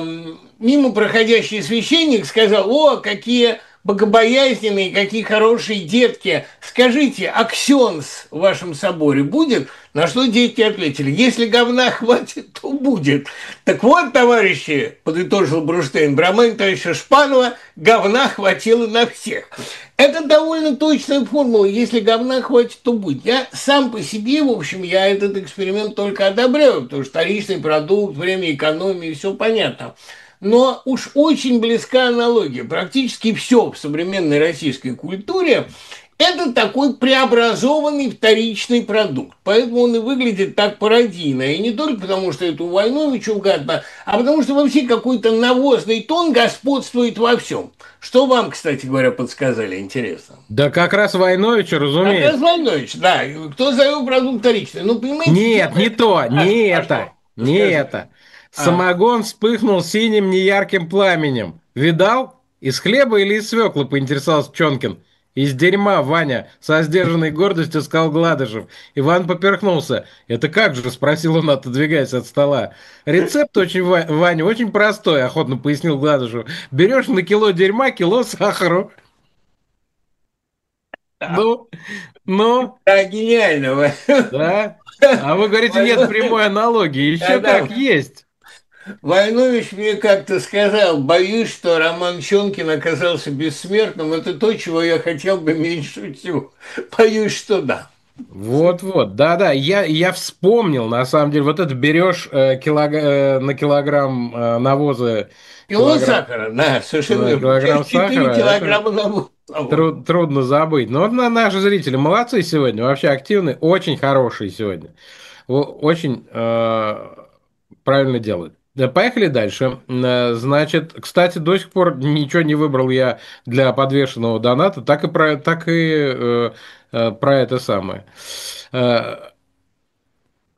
мимо проходящий священник сказал, о, какие богобоязненные, какие хорошие детки. Скажите, а ксенс в вашем соборе будет? На что дети ответили, если говна хватит, то будет. Так вот, товарищи, подытожил Бруштейн, в романе товарища Шпанова говна хватило на всех. Это довольно точная формула. Если говна хватит, то будет. Я сам по себе, в общем, я этот эксперимент только одобряю, потому что вторичный продукт, время экономии, все понятно. Но уж очень близка аналогия. Практически все в современной российской культуре это такой преобразованный вторичный продукт. Поэтому он и выглядит так пародийно. И не только потому, что это у Войновича угадано, а потому что вообще какой-то навозный тон господствует во всем. Что вам, кстати говоря, подсказали, интересно? Да как раз Войновича, Как раз разумеется. Войнович, да. Кто зовет продукт вторичный? Ну, понимаете, Нет, дело... не то, не А это, что? не Расскажите. это. А, Самогон вспыхнул синим неярким пламенем. Видал? Из хлеба или из свеклы, поинтересовался Чонкин. Из дерьма, Ваня, со сдержанной гордостью сказал Гладышев. Иван поперхнулся. «Это как же?» – спросил он, отодвигаясь от стола. «Рецепт очень, Ваня, очень простой», – охотно пояснил Гладышев. «Берешь на кило дерьма кило сахару». Ну, ну, да, гениально. да. А вы говорите, нет прямой аналогии. Еще Да, как есть. Войнович мне как-то сказал, боюсь, что Роман Чонкин оказался бессмертным. Это то, чего я хотел бы меньше всего. Боюсь, что да. Вот-вот, да-да, я вспомнил, на самом деле, вот это берешь на килограмм навоза, Кило килограмм, сахара, да, совершенно да, верно. килограмм 4 сахара, это килограмма на вот. трудно забыть. Но вот наши зрители молодцы сегодня, вообще активные, очень хорошие сегодня, очень правильно делают. Да, поехали дальше. Значит, кстати, до сих пор ничего не выбрал я для подвешенного доната, так и про это самое. Э,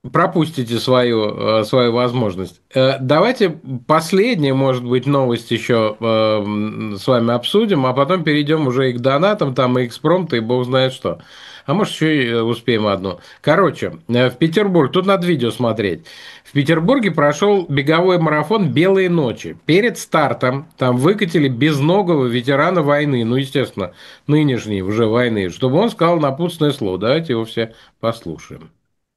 пропустите свою возможность. Давайте последнюю, может быть, новость еще с вами обсудим, а потом перейдем уже и к донатам, там и экспромты, и бог знает что. А может, еще и успеем одну. Короче, в Петербург, тут надо видео смотреть. В Петербурге прошел беговой марафон «Белые ночи». Перед стартом там выкатили безногого ветерана войны, ну, естественно, нынешней уже войны, чтобы он сказал напутственное слово. Давайте его все послушаем.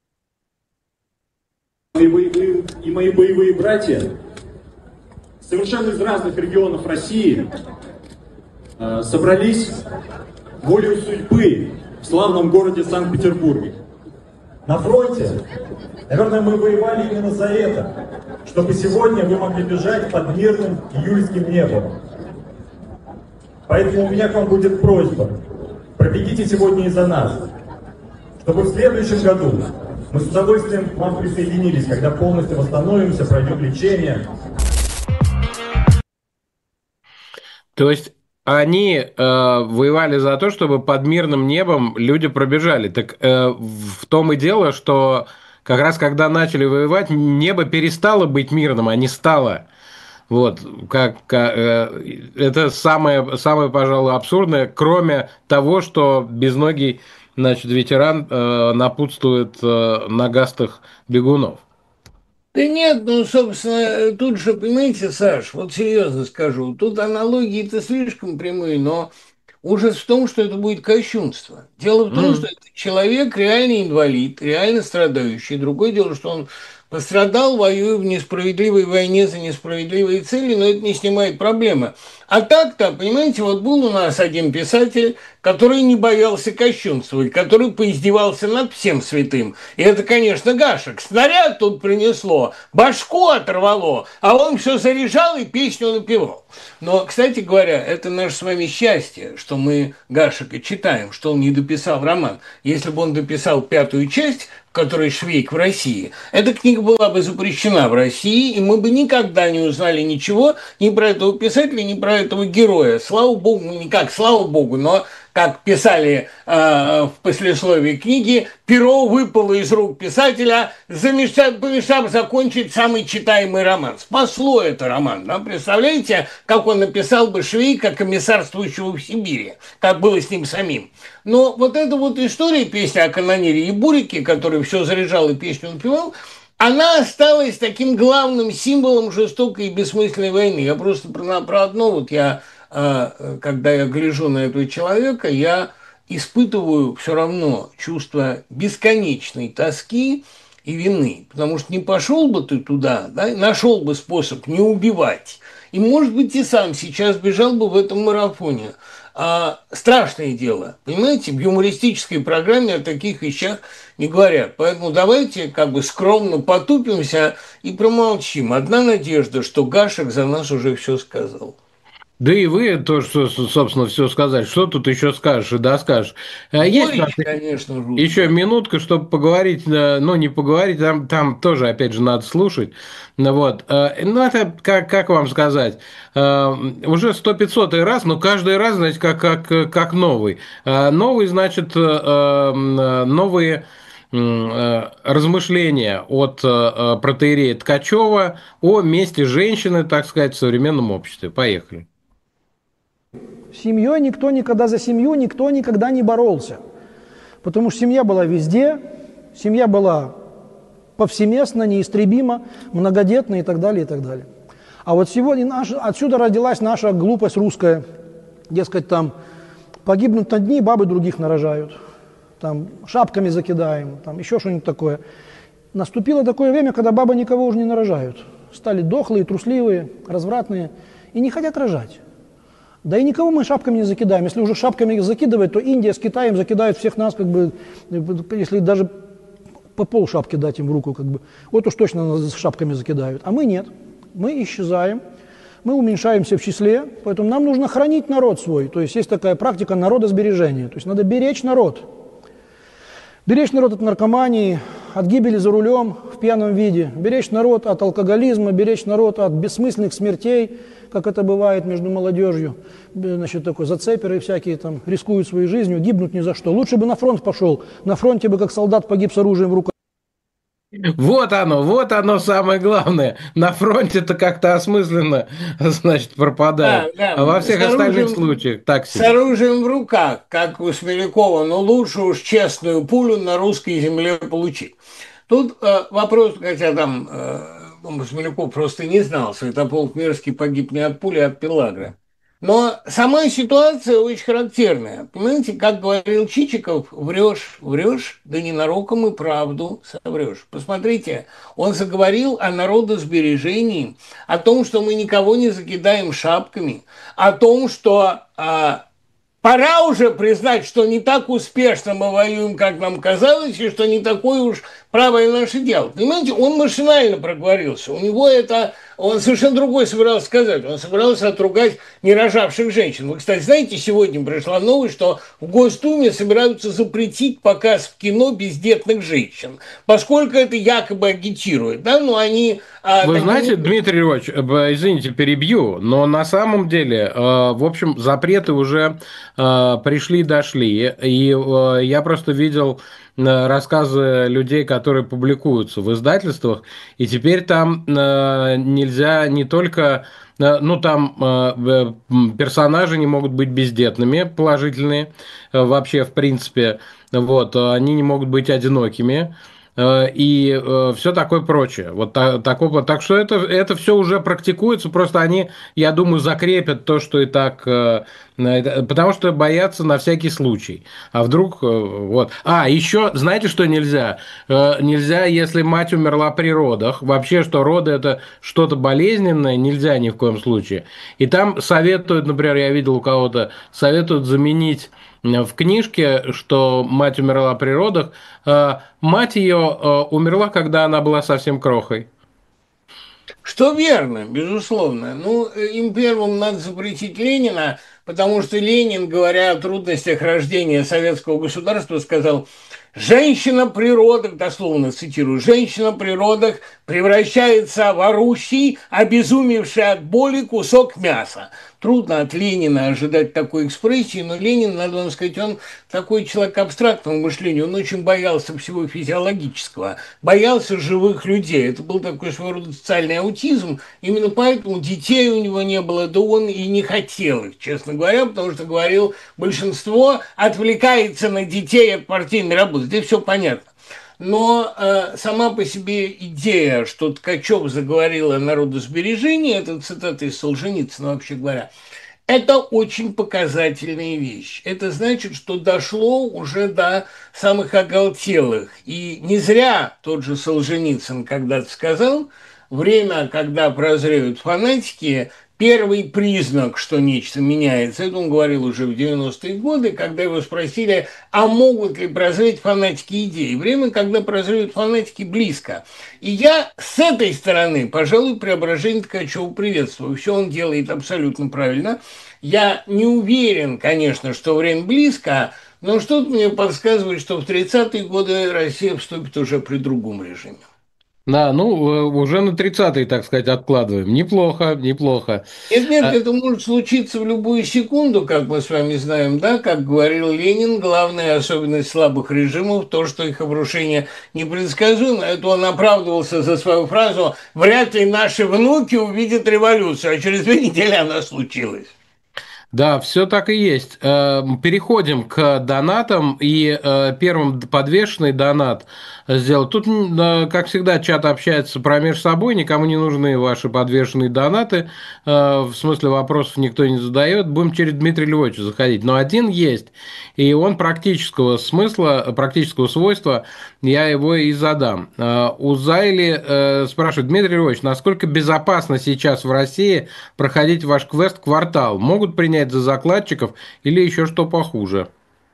И мои боевые братья совершенно из разных регионов России собрались волею судьбы в славном городе Санкт-Петербурге. На фронте, наверное, мы воевали именно за это, чтобы сегодня вы могли бежать под мирным июльским небом. Поэтому у меня к вам будет просьба, пробегите сегодня и за нас, чтобы в следующем году мы с удовольствием к вам присоединились, когда полностью восстановимся, пройдем лечение. То есть они воевали за то, чтобы под мирным небом люди пробежали. Так в том и дело, что как раз когда начали воевать, небо перестало быть мирным, а не стало. Вот, это самое, пожалуй, абсурдное, кроме того, что безногий, значит, ветеран напутствует ногастых бегунов. Да нет, ну, собственно, тут же, понимаете, Саш, вот серьезно скажу, тут аналогии-то слишком прямые, но ужас в том, что это будет кощунство. Дело в том, что этот человек реально инвалид, реально страдающий. Другое дело, что он пострадал, воюя в несправедливой войне за несправедливые цели, но это не снимает проблемы. А так-то, понимаете, вот был у нас один писатель, который не боялся кощунствовать, который поиздевался над всем святым. И это, конечно, Гашек. Снаряд тут принесло, башку оторвало, а он все заряжал и песню напевал. Но, кстати говоря, это наше с вами счастье, что мы Гашека читаем, что он не дописал роман. Если бы он дописал 5-ю часть, в которой Швейк в России, эта книга была бы запрещена в России, и мы бы никогда не узнали ничего ни про этого писателя, ни про этого героя. Слава богу, не как слава богу, но как писали в послесловии книги, перо выпало из рук писателя, помешав закончить самый читаемый роман. Спасло это роман. Да? Представляете, как он написал бы Швейка, комиссарствующего в Сибири, как было с ним самим. Но вот эта вот история, песня о канонире и Бурике, который все заряжал и песню напевал, она осталась таким главным символом жестокой и бессмысленной войны. Я просто про одно, вот я, когда я гляжу на этого человека, я испытываю все равно чувство бесконечной тоски и вины, потому что не пошел бы ты туда, да, нашел бы способ не убивать, и, может быть, и сам сейчас бежал бы в этом марафоне. Страшное дело, понимаете, в юмористической программе о таких вещах не говорят. Поэтому давайте как бы скромно потупимся и промолчим. Одна надежда, что Гашек за нас уже все сказал. Да и вы тоже, собственно, все сказали. Что тут еще скажешь и доскажешь? Есть у нас Горечь, конечно, жуткая. еще минутка, чтобы поговорить, ну, не поговорить, там тоже, опять же, надо слушать. Вот. Ну, это, как вам сказать, уже 100-500 раз, но каждый раз, знаете, как новый. Новый, значит, новые размышления от протоиерея Ткачева о месте женщины, так сказать, в современном обществе. Поехали. Семьей никто никогда за семью никто никогда не боролся. Потому что семья была везде, семья была повсеместно, неистребима, многодетна и так далее, и так далее. А вот сегодня отсюда родилась наша глупость русская. Дескать, там погибнут одни, бабы других нарожают. Там шапками закидаем, там еще что-нибудь такое. Наступило такое время, когда бабы никого уже не нарожают. Стали дохлые, трусливые, развратные и не хотят рожать. Да и никого мы шапками не закидаем. Если уже шапками закидывать, то Индия с Китаем закидают всех нас, как бы, если даже по полшапки дать им в руку, как бы, вот уж точно нас шапками закидают. А мы нет. Мы исчезаем, мы уменьшаемся в числе, поэтому нам нужно хранить народ свой. То есть есть такая практика народосбережения. То есть надо беречь народ. Беречь народ от наркомании, от гибели за рулем в пьяном виде, беречь народ от алкоголизма, беречь народ от бессмысленных смертей, как это бывает между молодежью. Значит, такой зацеперы всякие там рискуют своей жизнью, гибнут ни за что. Лучше бы на фронт пошел, на фронте бы как солдат погиб с оружием в руках. Вот оно самое главное. На фронте-то как-то осмысленно, значит, пропадает. Да, да, А во всех остальных случаях так с себе. оружием в руках, как у Смелякова, но лучше уж честную пулю на русской земле получить. Тут вопрос, хотя там Смоляков просто не знал, Святополк Мирский погиб не от пули, а от Пелагры. Но сама ситуация очень характерная. Понимаете, как говорил Чичиков, врешь, врешь, да ненароком и правду соврешь. Посмотрите, он заговорил о народосбережении, о том, что мы никого не закидаем шапками, о том, что пора уже признать, что не так успешно мы воюем, как нам казалось, и что не такое уж правое наше дело. Понимаете, он машинально проговорился. У него это... Он совершенно другой собирался сказать. Он собирался отругать нерожавших женщин. Вы, кстати, знаете, сегодня пришла новость, что в Госдуме собираются запретить показ в кино бездетных женщин, поскольку это якобы агитирует. Да? Но они... Вы знаете, Дмитрий Львович, извините, перебью, но на самом деле, в общем, запреты уже пришли-дошли, и я просто видел рассказы людей, которые публикуются в издательствах, и теперь там нельзя не только... Ну, там персонажи не могут быть бездетными, положительные, вообще, в принципе, вот, они не могут быть одинокими, и все такое прочее. Вот так что это все уже практикуется, просто они, я думаю, закрепят то, что и так, потому что боятся на всякий случай. А вдруг вот. А еще знаете, что нельзя? Нельзя, если мать умерла при родах. Вообще, что роды это что-то болезненное, нельзя ни в коем случае. И там советуют, например, я видел у кого-то, советуют заменить в книжке, что мать умерла при родах. Мать ее умерла, когда она была совсем крохой. Что верно, безусловно. Ну, им первым надо запретить Ленина, потому что Ленин, говоря о трудностях рождения советского государства, сказал: «Женщина при родах, дословно цитирую, женщина при родах превращается в орущий, обезумевший от боли кусок мяса». Трудно от Ленина ожидать такой экспрессии, но Ленин, надо вам сказать, он такой человек абстрактного мышления, он очень боялся всего физиологического, боялся живых людей. Это был такой своего рода социальный аутизм, именно поэтому детей у него не было, да он и не хотел их, честно говоря, потому что, говорил, большинство отвлекается на детей от партийной работы. Здесь все понятно. Но сама по себе идея, что Ткачев заговорил о народосбережении, это цитата из Солженицына, вообще говоря, это очень показательная вещь. Это значит, что дошло уже до самых оголтелых. И не зря тот же Солженицын когда-то сказал: время, когда прозреют фанатики, первый признак, что нечто меняется, это он говорил уже в 90-е годы, когда его спросили, а могут ли прозреть фанатики идеи. Время, когда прозреют фанатики, близко. И я с этой стороны, пожалуй, Преображение Ткачева приветствую. Все он делает абсолютно правильно. Я не уверен, конечно, что время близко, но что-то мне подсказывает, что в 30-е годы Россия вступит уже при другом режиме. Да, ну, уже на 30-й, так сказать, откладываем. Неплохо, неплохо. Нет, это может случиться в любую секунду, как мы с вами знаем, да, как говорил Ленин, главная особенность слабых режимов – то, что их обрушение непредсказуемо. Это он оправдывался за свою фразу: «Вряд ли наши внуки увидят революцию», а через 2 недели она случилась. Да, все так и есть. Переходим к донатам. И первым подвешенный донат сделал. Тут, как всегда, чат общается промеж собой. Никому не нужны ваши подвешенные донаты. В смысле, вопросов никто не задает. Будем через Дмитрия Львовича заходить. Но один есть. И он практического смысла, практического свойства. Я его и задам. У Зайли спрашивает: Дмитрий Львович, насколько безопасно сейчас в России проходить ваш квест «Квартал»? Могут принять за закладчиков или еще что похуже?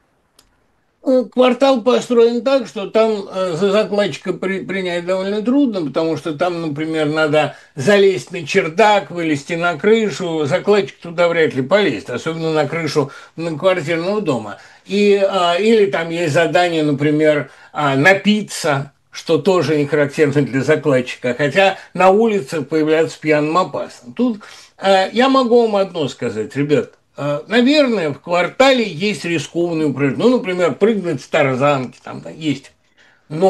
Квартал построен так, что там за закладчика принять довольно трудно, потому что там, например, надо залезть на чердак, вылезти на крышу. Закладчик туда вряд ли полезет, особенно на крышу многоквартирного дома. Или там есть задание, например, напиться, что тоже не характерно для закладчика, хотя на улицах появляться пьяным опасно. Тут я могу вам одно сказать, ребят. Наверное, в «Квартале» есть рискованные упражнения. Ну, например, прыгнуть с тарзанки, там да, есть. Но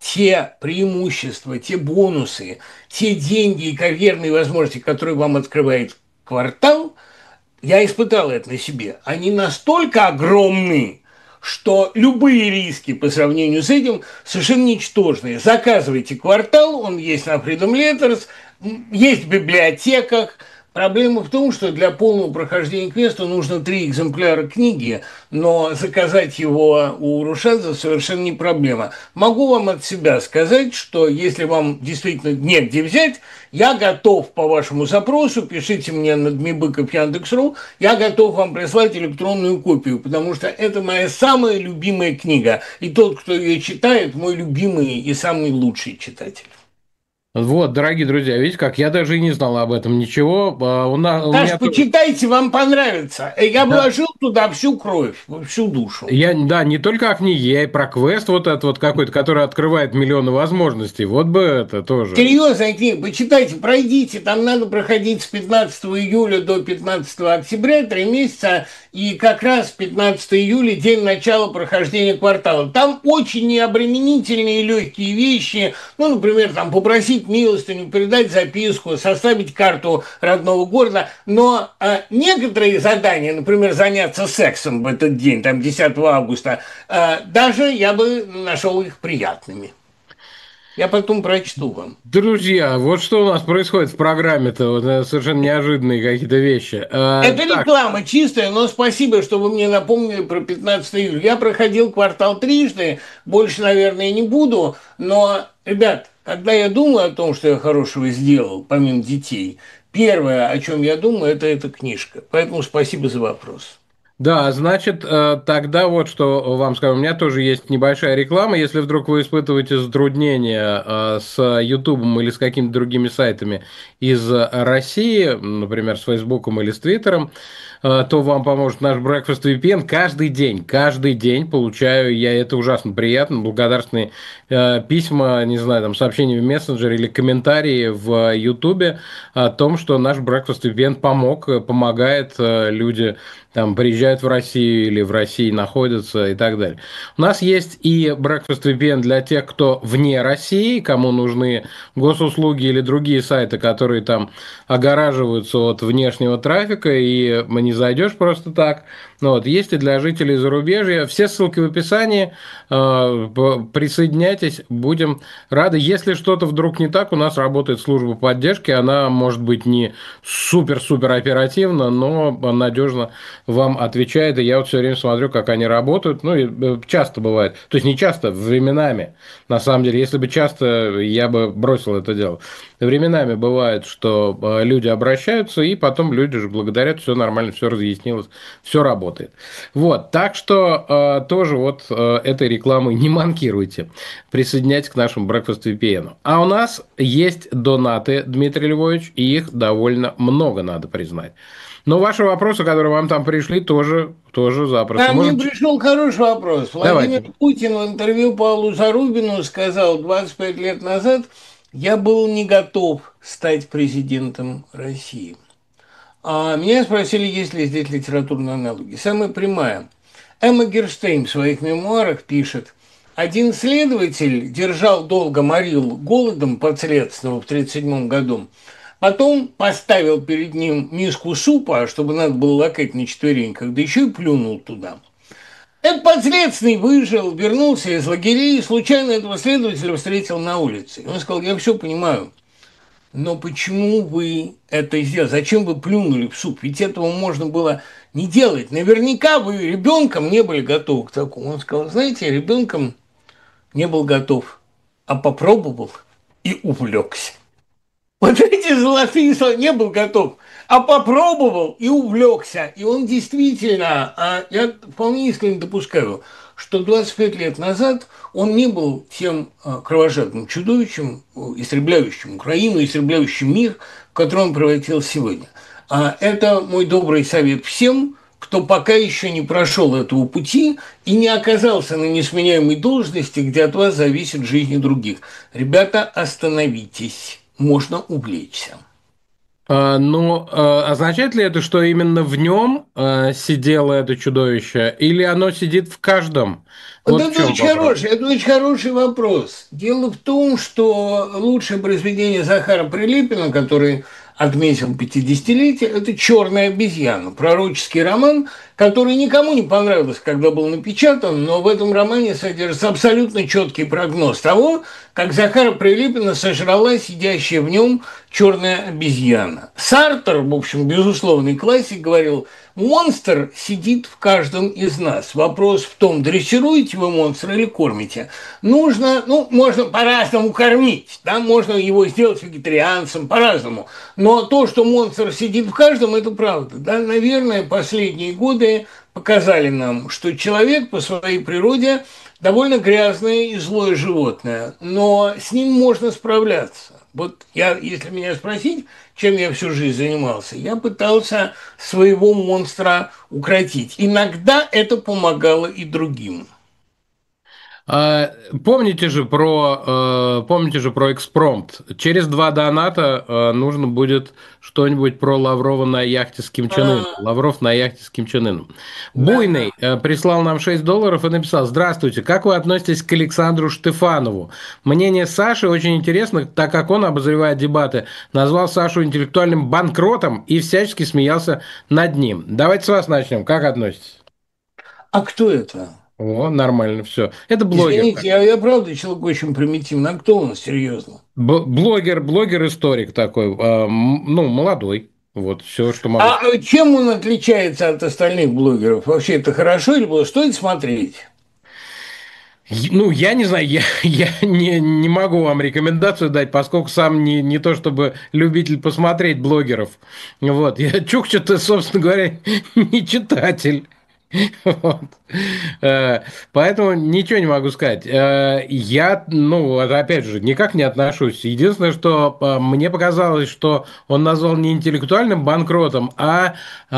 те преимущества, те бонусы, те деньги и карьерные возможности, которые вам открывает квартал, я испытал это на себе. Они настолько огромны, что любые риски по сравнению с этим совершенно ничтожные. Заказывайте квартал, он есть на Freedom Letters, есть в библиотеках. Проблема в том, что для полного прохождения квеста нужно 3 экземпляра книги, но заказать его у Рушадзе совершенно не проблема. Могу вам от себя сказать, что если вам действительно негде взять, я готов по вашему запросу, пишите мне на Дмибыков Яндекс.ру, я готов вам прислать электронную копию, потому что это моя самая любимая книга. И тот, кто ее читает, мой любимый и самый лучший читатель. Вот, дорогие друзья, видите, как я даже и не знал об этом ничего. У меня почитайте, вам понравится. Я вложил туда всю кровь, всю душу. Да, не только о книге, я и про квест вот этот вот какой-то, который открывает миллионы возможностей. Вот бы это тоже. Серьезная книга, почитайте, пройдите. Там надо проходить с 15 июля до 15 октября, 3 месяца. И как раз 15 июля, день начала прохождения квартала. Там очень необременительные легкие вещи. Ну, например, там попросить милостыню, передать записку, составить карту родного города. Но некоторые задания, например, заняться сексом в этот день, там 10 августа, даже я бы нашел их приятными. Я потом прочту вам. Друзья, вот что у нас происходит в программе-то, вот, совершенно неожиданные какие-то вещи. Это реклама чистая, но спасибо, что вы мне напомнили про 15 июля. Я проходил квартал трижды, больше, наверное, не буду, но, ребят, когда я думаю о том, что я хорошего сделал, помимо детей, первое, о чем я думаю, это эта книжка. Поэтому спасибо за вопрос. Да, значит, тогда вот что вам скажу. У меня тоже есть небольшая реклама. Если вдруг вы испытываете затруднения с Ютубом или с какими-то другими сайтами из России, например, с Фейсбуком или с Твиттером, то вам поможет наш Breakfast VPN. Каждый день получаю я, это ужасно приятно, благодарственные письма, не знаю, там, сообщения в мессенджере или комментарии в Ютубе о том, что наш Breakfast VPN помогает, люди там приезжают в Россию или в России находятся и так далее. У нас есть и Breakfast VPN для тех, кто вне России, кому нужны госуслуги или другие сайты, которые там огораживаются от внешнего трафика, и не зайдешь просто так. Вот. Есть и для жителей зарубежья. Все ссылки в описании. Присоединяйтесь, будем рады. Если что-то вдруг не так, у нас работает служба поддержки. Она может быть не супер-супер оперативно, но надежно вам отвечает. И я вот все время смотрю, как они работают. Ну, и часто бывает. То есть не часто, временами. На самом деле, если бы часто, я бы бросил это дело. Временами бывает, что люди обращаются, и потом люди же благодарят, все нормально, все разъяснилось, все работает. Вот, так что тоже вот этой рекламой не манкируйте. Присоединяйтесь к нашему Breakfast VPN. А у нас есть донаты, Дмитрий Львович, и их довольно много, надо признать. Но ваши вопросы, которые вам там пришли, тоже запросто. Да, мне пришел хороший вопрос. Владимир Путин в интервью Павлу Зарубину сказал 25 лет назад: «Я был не готов стать президентом России». А меня спросили, есть ли здесь литературные аналоги. Самая прямая. Эмма Герштейн в своих мемуарах пишет: один следователь держал долго Морил голодом подследственного в 1937 году, потом поставил перед ним миску супа, чтобы надо было лакать на четвереньках, да еще и плюнул туда. Этот подследственный выжил, вернулся из лагерей, и случайно этого следователя встретил на улице. И он сказал: я все понимаю, но почему вы это сделали? Зачем вы плюнули в суп? Ведь этого можно было не делать. Наверняка вы ребенком не были готовы к такому. Он сказал: знаете, я ребенком не был готов, а попробовал и увлекся. Вот эти золотые слова: не был готов, а попробовал и увлекся. И он действительно, я вполне искренне допускаю, что 25 лет назад он не был тем кровожадным чудовищем, истребляющим Украину, истребляющим мир, в который он превратился сегодня. Это мой добрый совет всем, кто пока еще не прошел этого пути и не оказался на несменяемой должности, где от вас зависит жизнь других. Ребята, остановитесь. Можно увлечься. Ну, означает ли это, что именно в нем сидело это чудовище, или оно сидит в каждом? Вот Вот в чем вопрос. это очень хороший вопрос. Дело в том, что лучшее произведение Захара Прилепина, который отметил 50-летие, это «Черная обезьяна», пророческий роман, который никому не понравился, когда был напечатан, но в этом романе содержится абсолютно четкий прогноз того, как Захара Прилепина сожрала сидящая в нем черная обезьяна. Сартр, в общем, безусловный классик, говорил: монстр сидит в каждом из нас. Вопрос в том, дрессируете вы монстра или кормите. Нужно, можно по-разному кормить, да, можно его сделать вегетарианцем, по-разному. Но то, что монстр сидит в каждом, это правда. Да? Наверное, последние годы показали нам, что человек по своей природе довольно грязное и злое животное, но с ним можно справляться. Вот я, если меня спросить, чем я всю жизнь занимался, я пытался своего монстра укротить. Иногда это помогало и другим. Помните же про экспромт. Через 2 доната нужно будет что-нибудь про Лаврова на яхте с Ким Чен Ыном. А, Лавров на яхте с Ким Чен Ыном. да. Буйный прислал нам $6 и написал: «Здравствуйте, как вы относитесь к Александру Штефанову? Мнение Саши очень интересно, так как он, обозревая дебаты, назвал Сашу интеллектуальным банкротом и всячески смеялся над ним. Давайте с вас начнем. Как относитесь?» А кто это? О, нормально, все. Это блогер. Извините, я правда человек очень примитивный. А кто он, серьезно? Блогер-историк такой, ну, молодой. Вот, все, что могу сказать. А чем он отличается от остальных блогеров? Вообще, это хорошо или плохо? Стоит смотреть? Ну, я не знаю, я не могу вам рекомендацию дать, поскольку сам не то чтобы любитель посмотреть блогеров. Вот, я Чукча-то, собственно говоря, не читатель. Вот. Поэтому ничего не могу сказать. Я, ну, вот опять же, никак не отношусь. Единственное, что мне показалось, что он назвал не интеллектуальным банкротом, а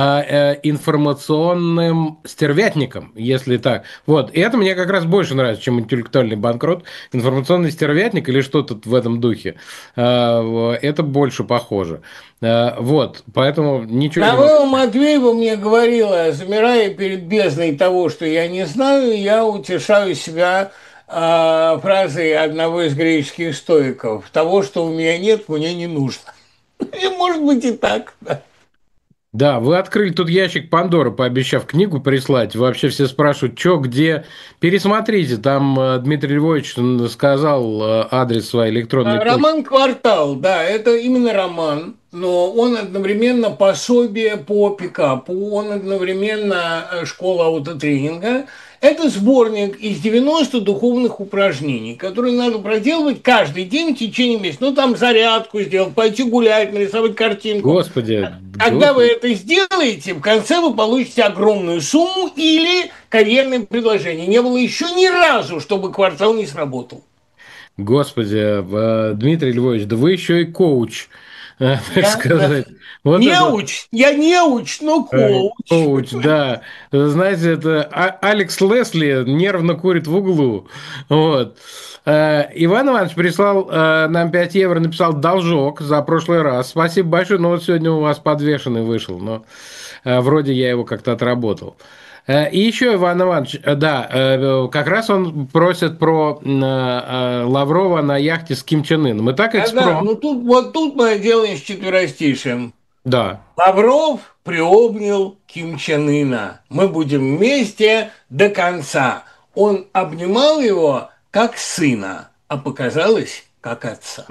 информационным стервятником, если так. Вот. И это мне как раз больше нравится, чем интеллектуальный банкрот. Информационный стервятник или что-то в этом духе. Это больше похоже. Вот. Поэтому ничего не могу. Навела Матвеева мне говорила: замирая перед бездной того, что я не знаю, я утешаю себя фразой одного из греческих стоиков: того, что у меня нет, мне не нужно. И может быть и так. Да. Да, вы открыли тут ящик Пандоры, пообещав книгу прислать. Вообще все спрашивают, что, где. Пересмотрите, там Дмитрий Львович сказал адрес своей электронной почты. Роман «Квартал», да, это именно роман, но он одновременно пособие по пикапу, он одновременно школа аутотренинга. Это сборник из 90 духовных упражнений, которые надо проделывать каждый день в течение месяца. Ну, там зарядку сделать, пойти гулять, нарисовать картинку. Господи. Когда вы это сделаете, в конце вы получите огромную сумму или карьерное предложение. Не было еще ни разу, чтобы «Квартал» не сработал. Господи, Дмитрий Львович, да вы еще и коуч, так Да. сказать. Вот Неуч, я неуч, но коуч. коуч, да. Знаете, это Алекс Лесли нервно курит в углу. Вот. Иван Иванович прислал нам 5 евро, написал должок за прошлый раз. Спасибо большое, но вот сегодня у вас подвешенный вышел, но вроде я его как-то отработал. И еще, Иван Иванович, да, как раз он просит про Лаврова на яхте с Ким Чен Ыном. И так Да, экспромт. ну тут мы делаем с четверостишием. Да. Лавров приобнял Ким Чен Ына. Мы будем вместе до конца. Он обнимал его как сына, а показалось как отца.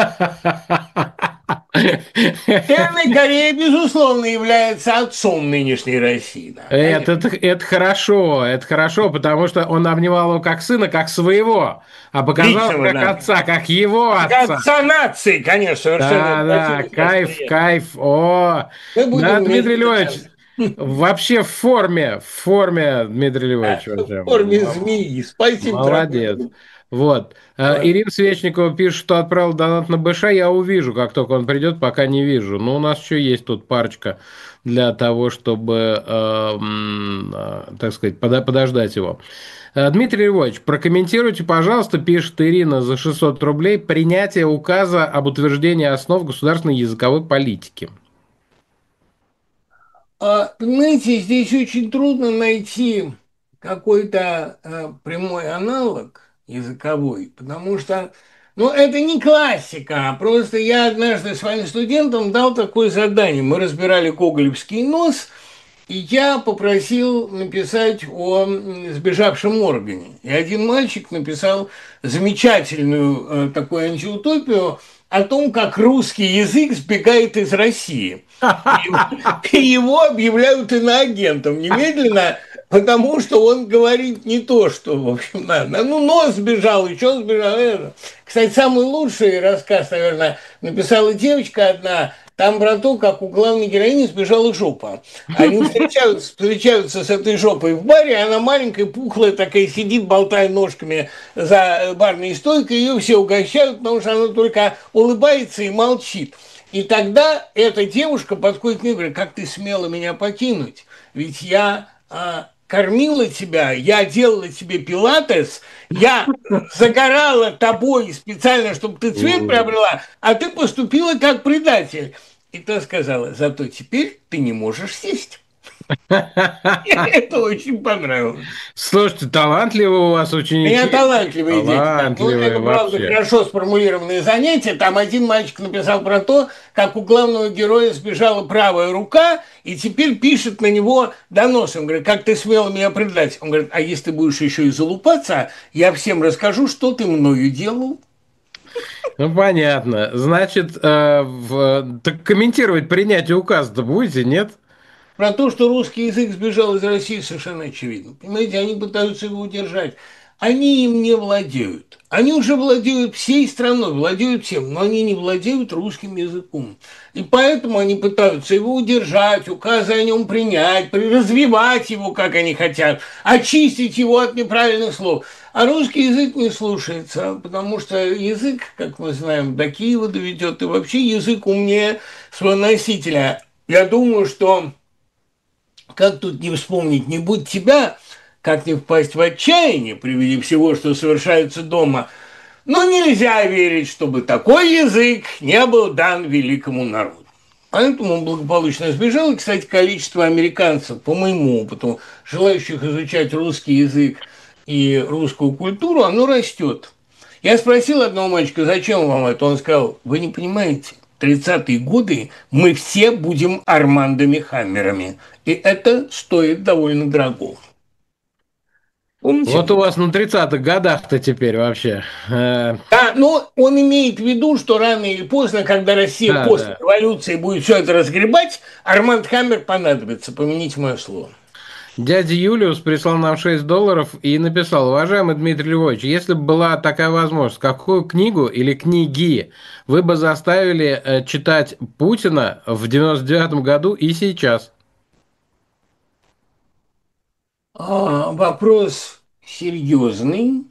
Северная Корея, безусловно, является отцом нынешней России. Да, Это хорошо, потому что он обнимал его как сына, как своего, а показал личного, как да. отца, как его Как отца. отца нации, конечно, совершенно. Да, кайф, о. Мы будем Да, вместе Дмитрий до Львович, вообще в форме, Дмитрий Львович. конца. Вообще. В форме змеи. Спасибо, Молодец. дорогой. Вот. Да. Ирина Свечникова пишет, что отправил донат на БШ. Я увижу, как только он придет, пока не вижу. Но у нас еще есть тут парочка для того, чтобы, так сказать, подождать его. Дмитрий Львович, прокомментируйте, пожалуйста, пишет Ирина за 600 рублей, принятие указа об утверждении основ государственной языковой политики. Понимаете, здесь очень трудно найти какой-то прямой аналог языковой, потому что, ну, это не классика, а просто я однажды своим студентам дал такое задание. Мы разбирали гоголевский нос, и я попросил написать о сбежавшем органе. И один мальчик написал замечательную такую антиутопию о том, как русский язык сбегает из России. И его объявляют иноагентом немедленно, потому что он говорит не то, что, в общем, надо. Ну, нос сбежал, еще сбежал. Это. Кстати, самый лучший рассказ, наверное, написала девочка одна, там про то, как у главной героини сбежала жопа. Они встречаются с этой жопой в баре, она маленькая, пухлая такая, сидит, болтая ножками за барной стойкой, ее все угощают, потому что она только улыбается и молчит. И тогда эта девушка подходит к ней и говорит, как ты смела меня покинуть? Ведь я кормила тебя, я делала тебе пилатес, я загорала тобой специально, чтобы ты цвет приобрела, а ты поступила как предатель. И та сказала, зато теперь ты не можешь сесть. Это очень понравилось. Слушайте, талантливый у вас ученики. Меня талантливые дети. Да. Ну, Талантливые это, правда, вообще. хорошо сформулированные занятия. Там один мальчик написал про то, как у главного героя сбежала правая рука, и теперь пишет на него донос. Он говорит, как ты смела меня предать? Он говорит, а если ты будешь еще и залупаться, я всем расскажу, что ты мною делал. Ну, понятно. Значит, так комментировать принятие указа-то будете, нет? Про то, что русский язык сбежал из России, совершенно очевидно. Понимаете, они пытаются его удержать. Они им не владеют. Они уже владеют всей страной, владеют всем, но они не владеют русским языком. И поэтому они пытаются его удержать, указы о нем принять, развивать его, как они хотят, очистить его от неправильных слов. А русский язык не слушается, потому что язык, как мы знаем, до Киева доведет, и вообще язык умнее своего носителя. Я думаю, что как тут не вспомнить, не будь тебя, как не впасть в отчаяние при виде всего, что совершается дома. Но нельзя верить, чтобы такой язык не был дан великому народу. Поэтому он благополучно сбежал. И, кстати, количество американцев, по моему опыту, желающих изучать русский язык и русскую культуру, оно растет. Я спросил одного мальчика, зачем вам это? Он сказал, вы не понимаете, 30-е годы мы все будем Армандами Хаммерами. И это стоит довольно дорого. Помните? Вот у вас на 30-х годах-то теперь вообще. Да, но он имеет в виду, что рано или поздно, когда Россия после революции будет все это разгребать, Арманд Хаммер понадобится, помяните мое слово. Дядя Юлиус прислал нам $6 и написал: уважаемый Дмитрий Львович, если бы была такая возможность, какую книгу или книги вы бы заставили читать Путина в 99-м году и сейчас? Вопрос серьезный,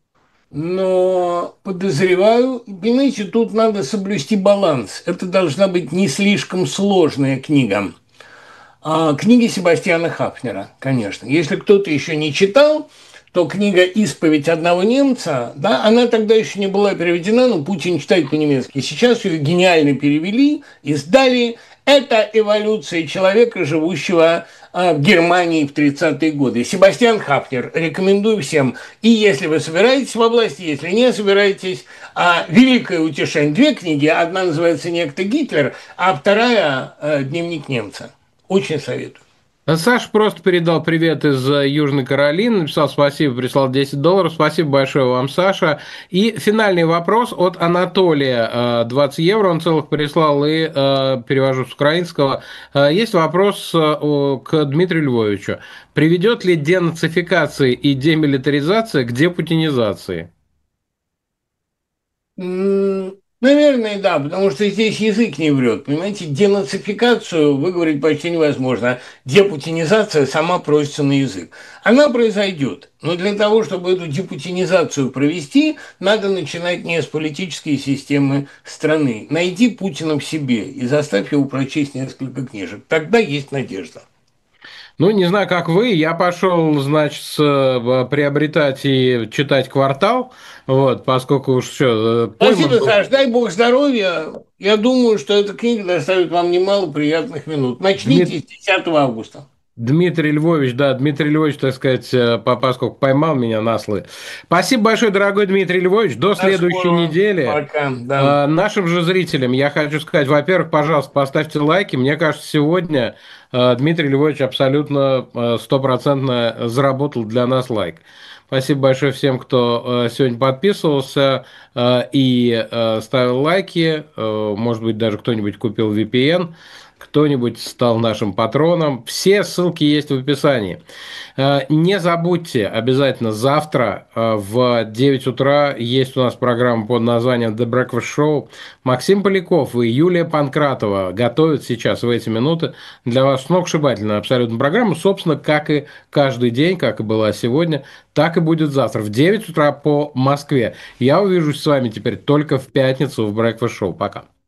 но подозреваю, понимаете, тут надо соблюсти баланс. Это должна быть не слишком сложная книга. Книги Себастьяна Хафнера, конечно. Если кто-то еще не читал, то книга «Исповедь одного немца», да, она тогда еще не была переведена, но Путин читает по-немецки. Сейчас ее гениально перевели, издали. Это эволюция человека, живущего в Германии в 30-е годы. Себастьян Хафнер. Рекомендую всем. И если вы собираетесь во власти, если не собираетесь, «Великое утешение». 2 книги. Одна называется «Некто Гитлер», а вторая «Дневник немца». Очень советую. Саша просто передал привет из Южной Каролины, написал спасибо, прислал $10. Спасибо большое вам, Саша. И финальный вопрос от Анатолия, 20 евро он целых прислал, и перевожу с украинского. Есть вопрос к Дмитрию Львовичу. Приведет ли денацификация и демилитаризация к депутинизации? Наверное, да, потому что здесь язык не врет. Понимаете, денацификацию выговорить почти невозможно. А депутинизация сама просится на язык. Она произойдет. Но для того, чтобы эту депутинизацию провести, надо начинать не с политической системы страны. Найди Путина в себе и заставь его прочесть несколько книжек. Тогда есть надежда. Ну, не знаю, как вы, я пошел, значит, приобретать и читать «Квартал», вот, поскольку уж все, пойман Спасибо, был. Саш, дай бог здоровья. Я думаю, что эта книга доставит вам немало приятных минут. Начните Дмит- с 10 августа. Дмитрий Львович, да, Дмитрий Львович, так сказать, поскольку поймал меня на слове. Спасибо большое, дорогой Дмитрий Львович, до До следующей скорого. недели. Пока. Да. Нашим же зрителям я хочу сказать, во-первых, пожалуйста, поставьте лайки. Мне кажется, сегодня Дмитрий Львович абсолютно стопроцентно заработал для нас лайк. Спасибо большое всем, кто сегодня подписывался и ставил лайки. Может быть, даже кто-нибудь купил VPN, кто-нибудь стал нашим патроном. Все ссылки есть в описании. Не забудьте, обязательно завтра в 9 утра есть у нас программа под названием The Breakfast Show. Максим Поляков и Юлия Панкратова готовят сейчас в эти минуты для вас сногсшибательную абсолютно программу. Собственно, как и каждый день, как и была сегодня, так и будет завтра в 9 утра по Москве. Я увижусь с вами теперь только в пятницу в Breakfast Show. Пока.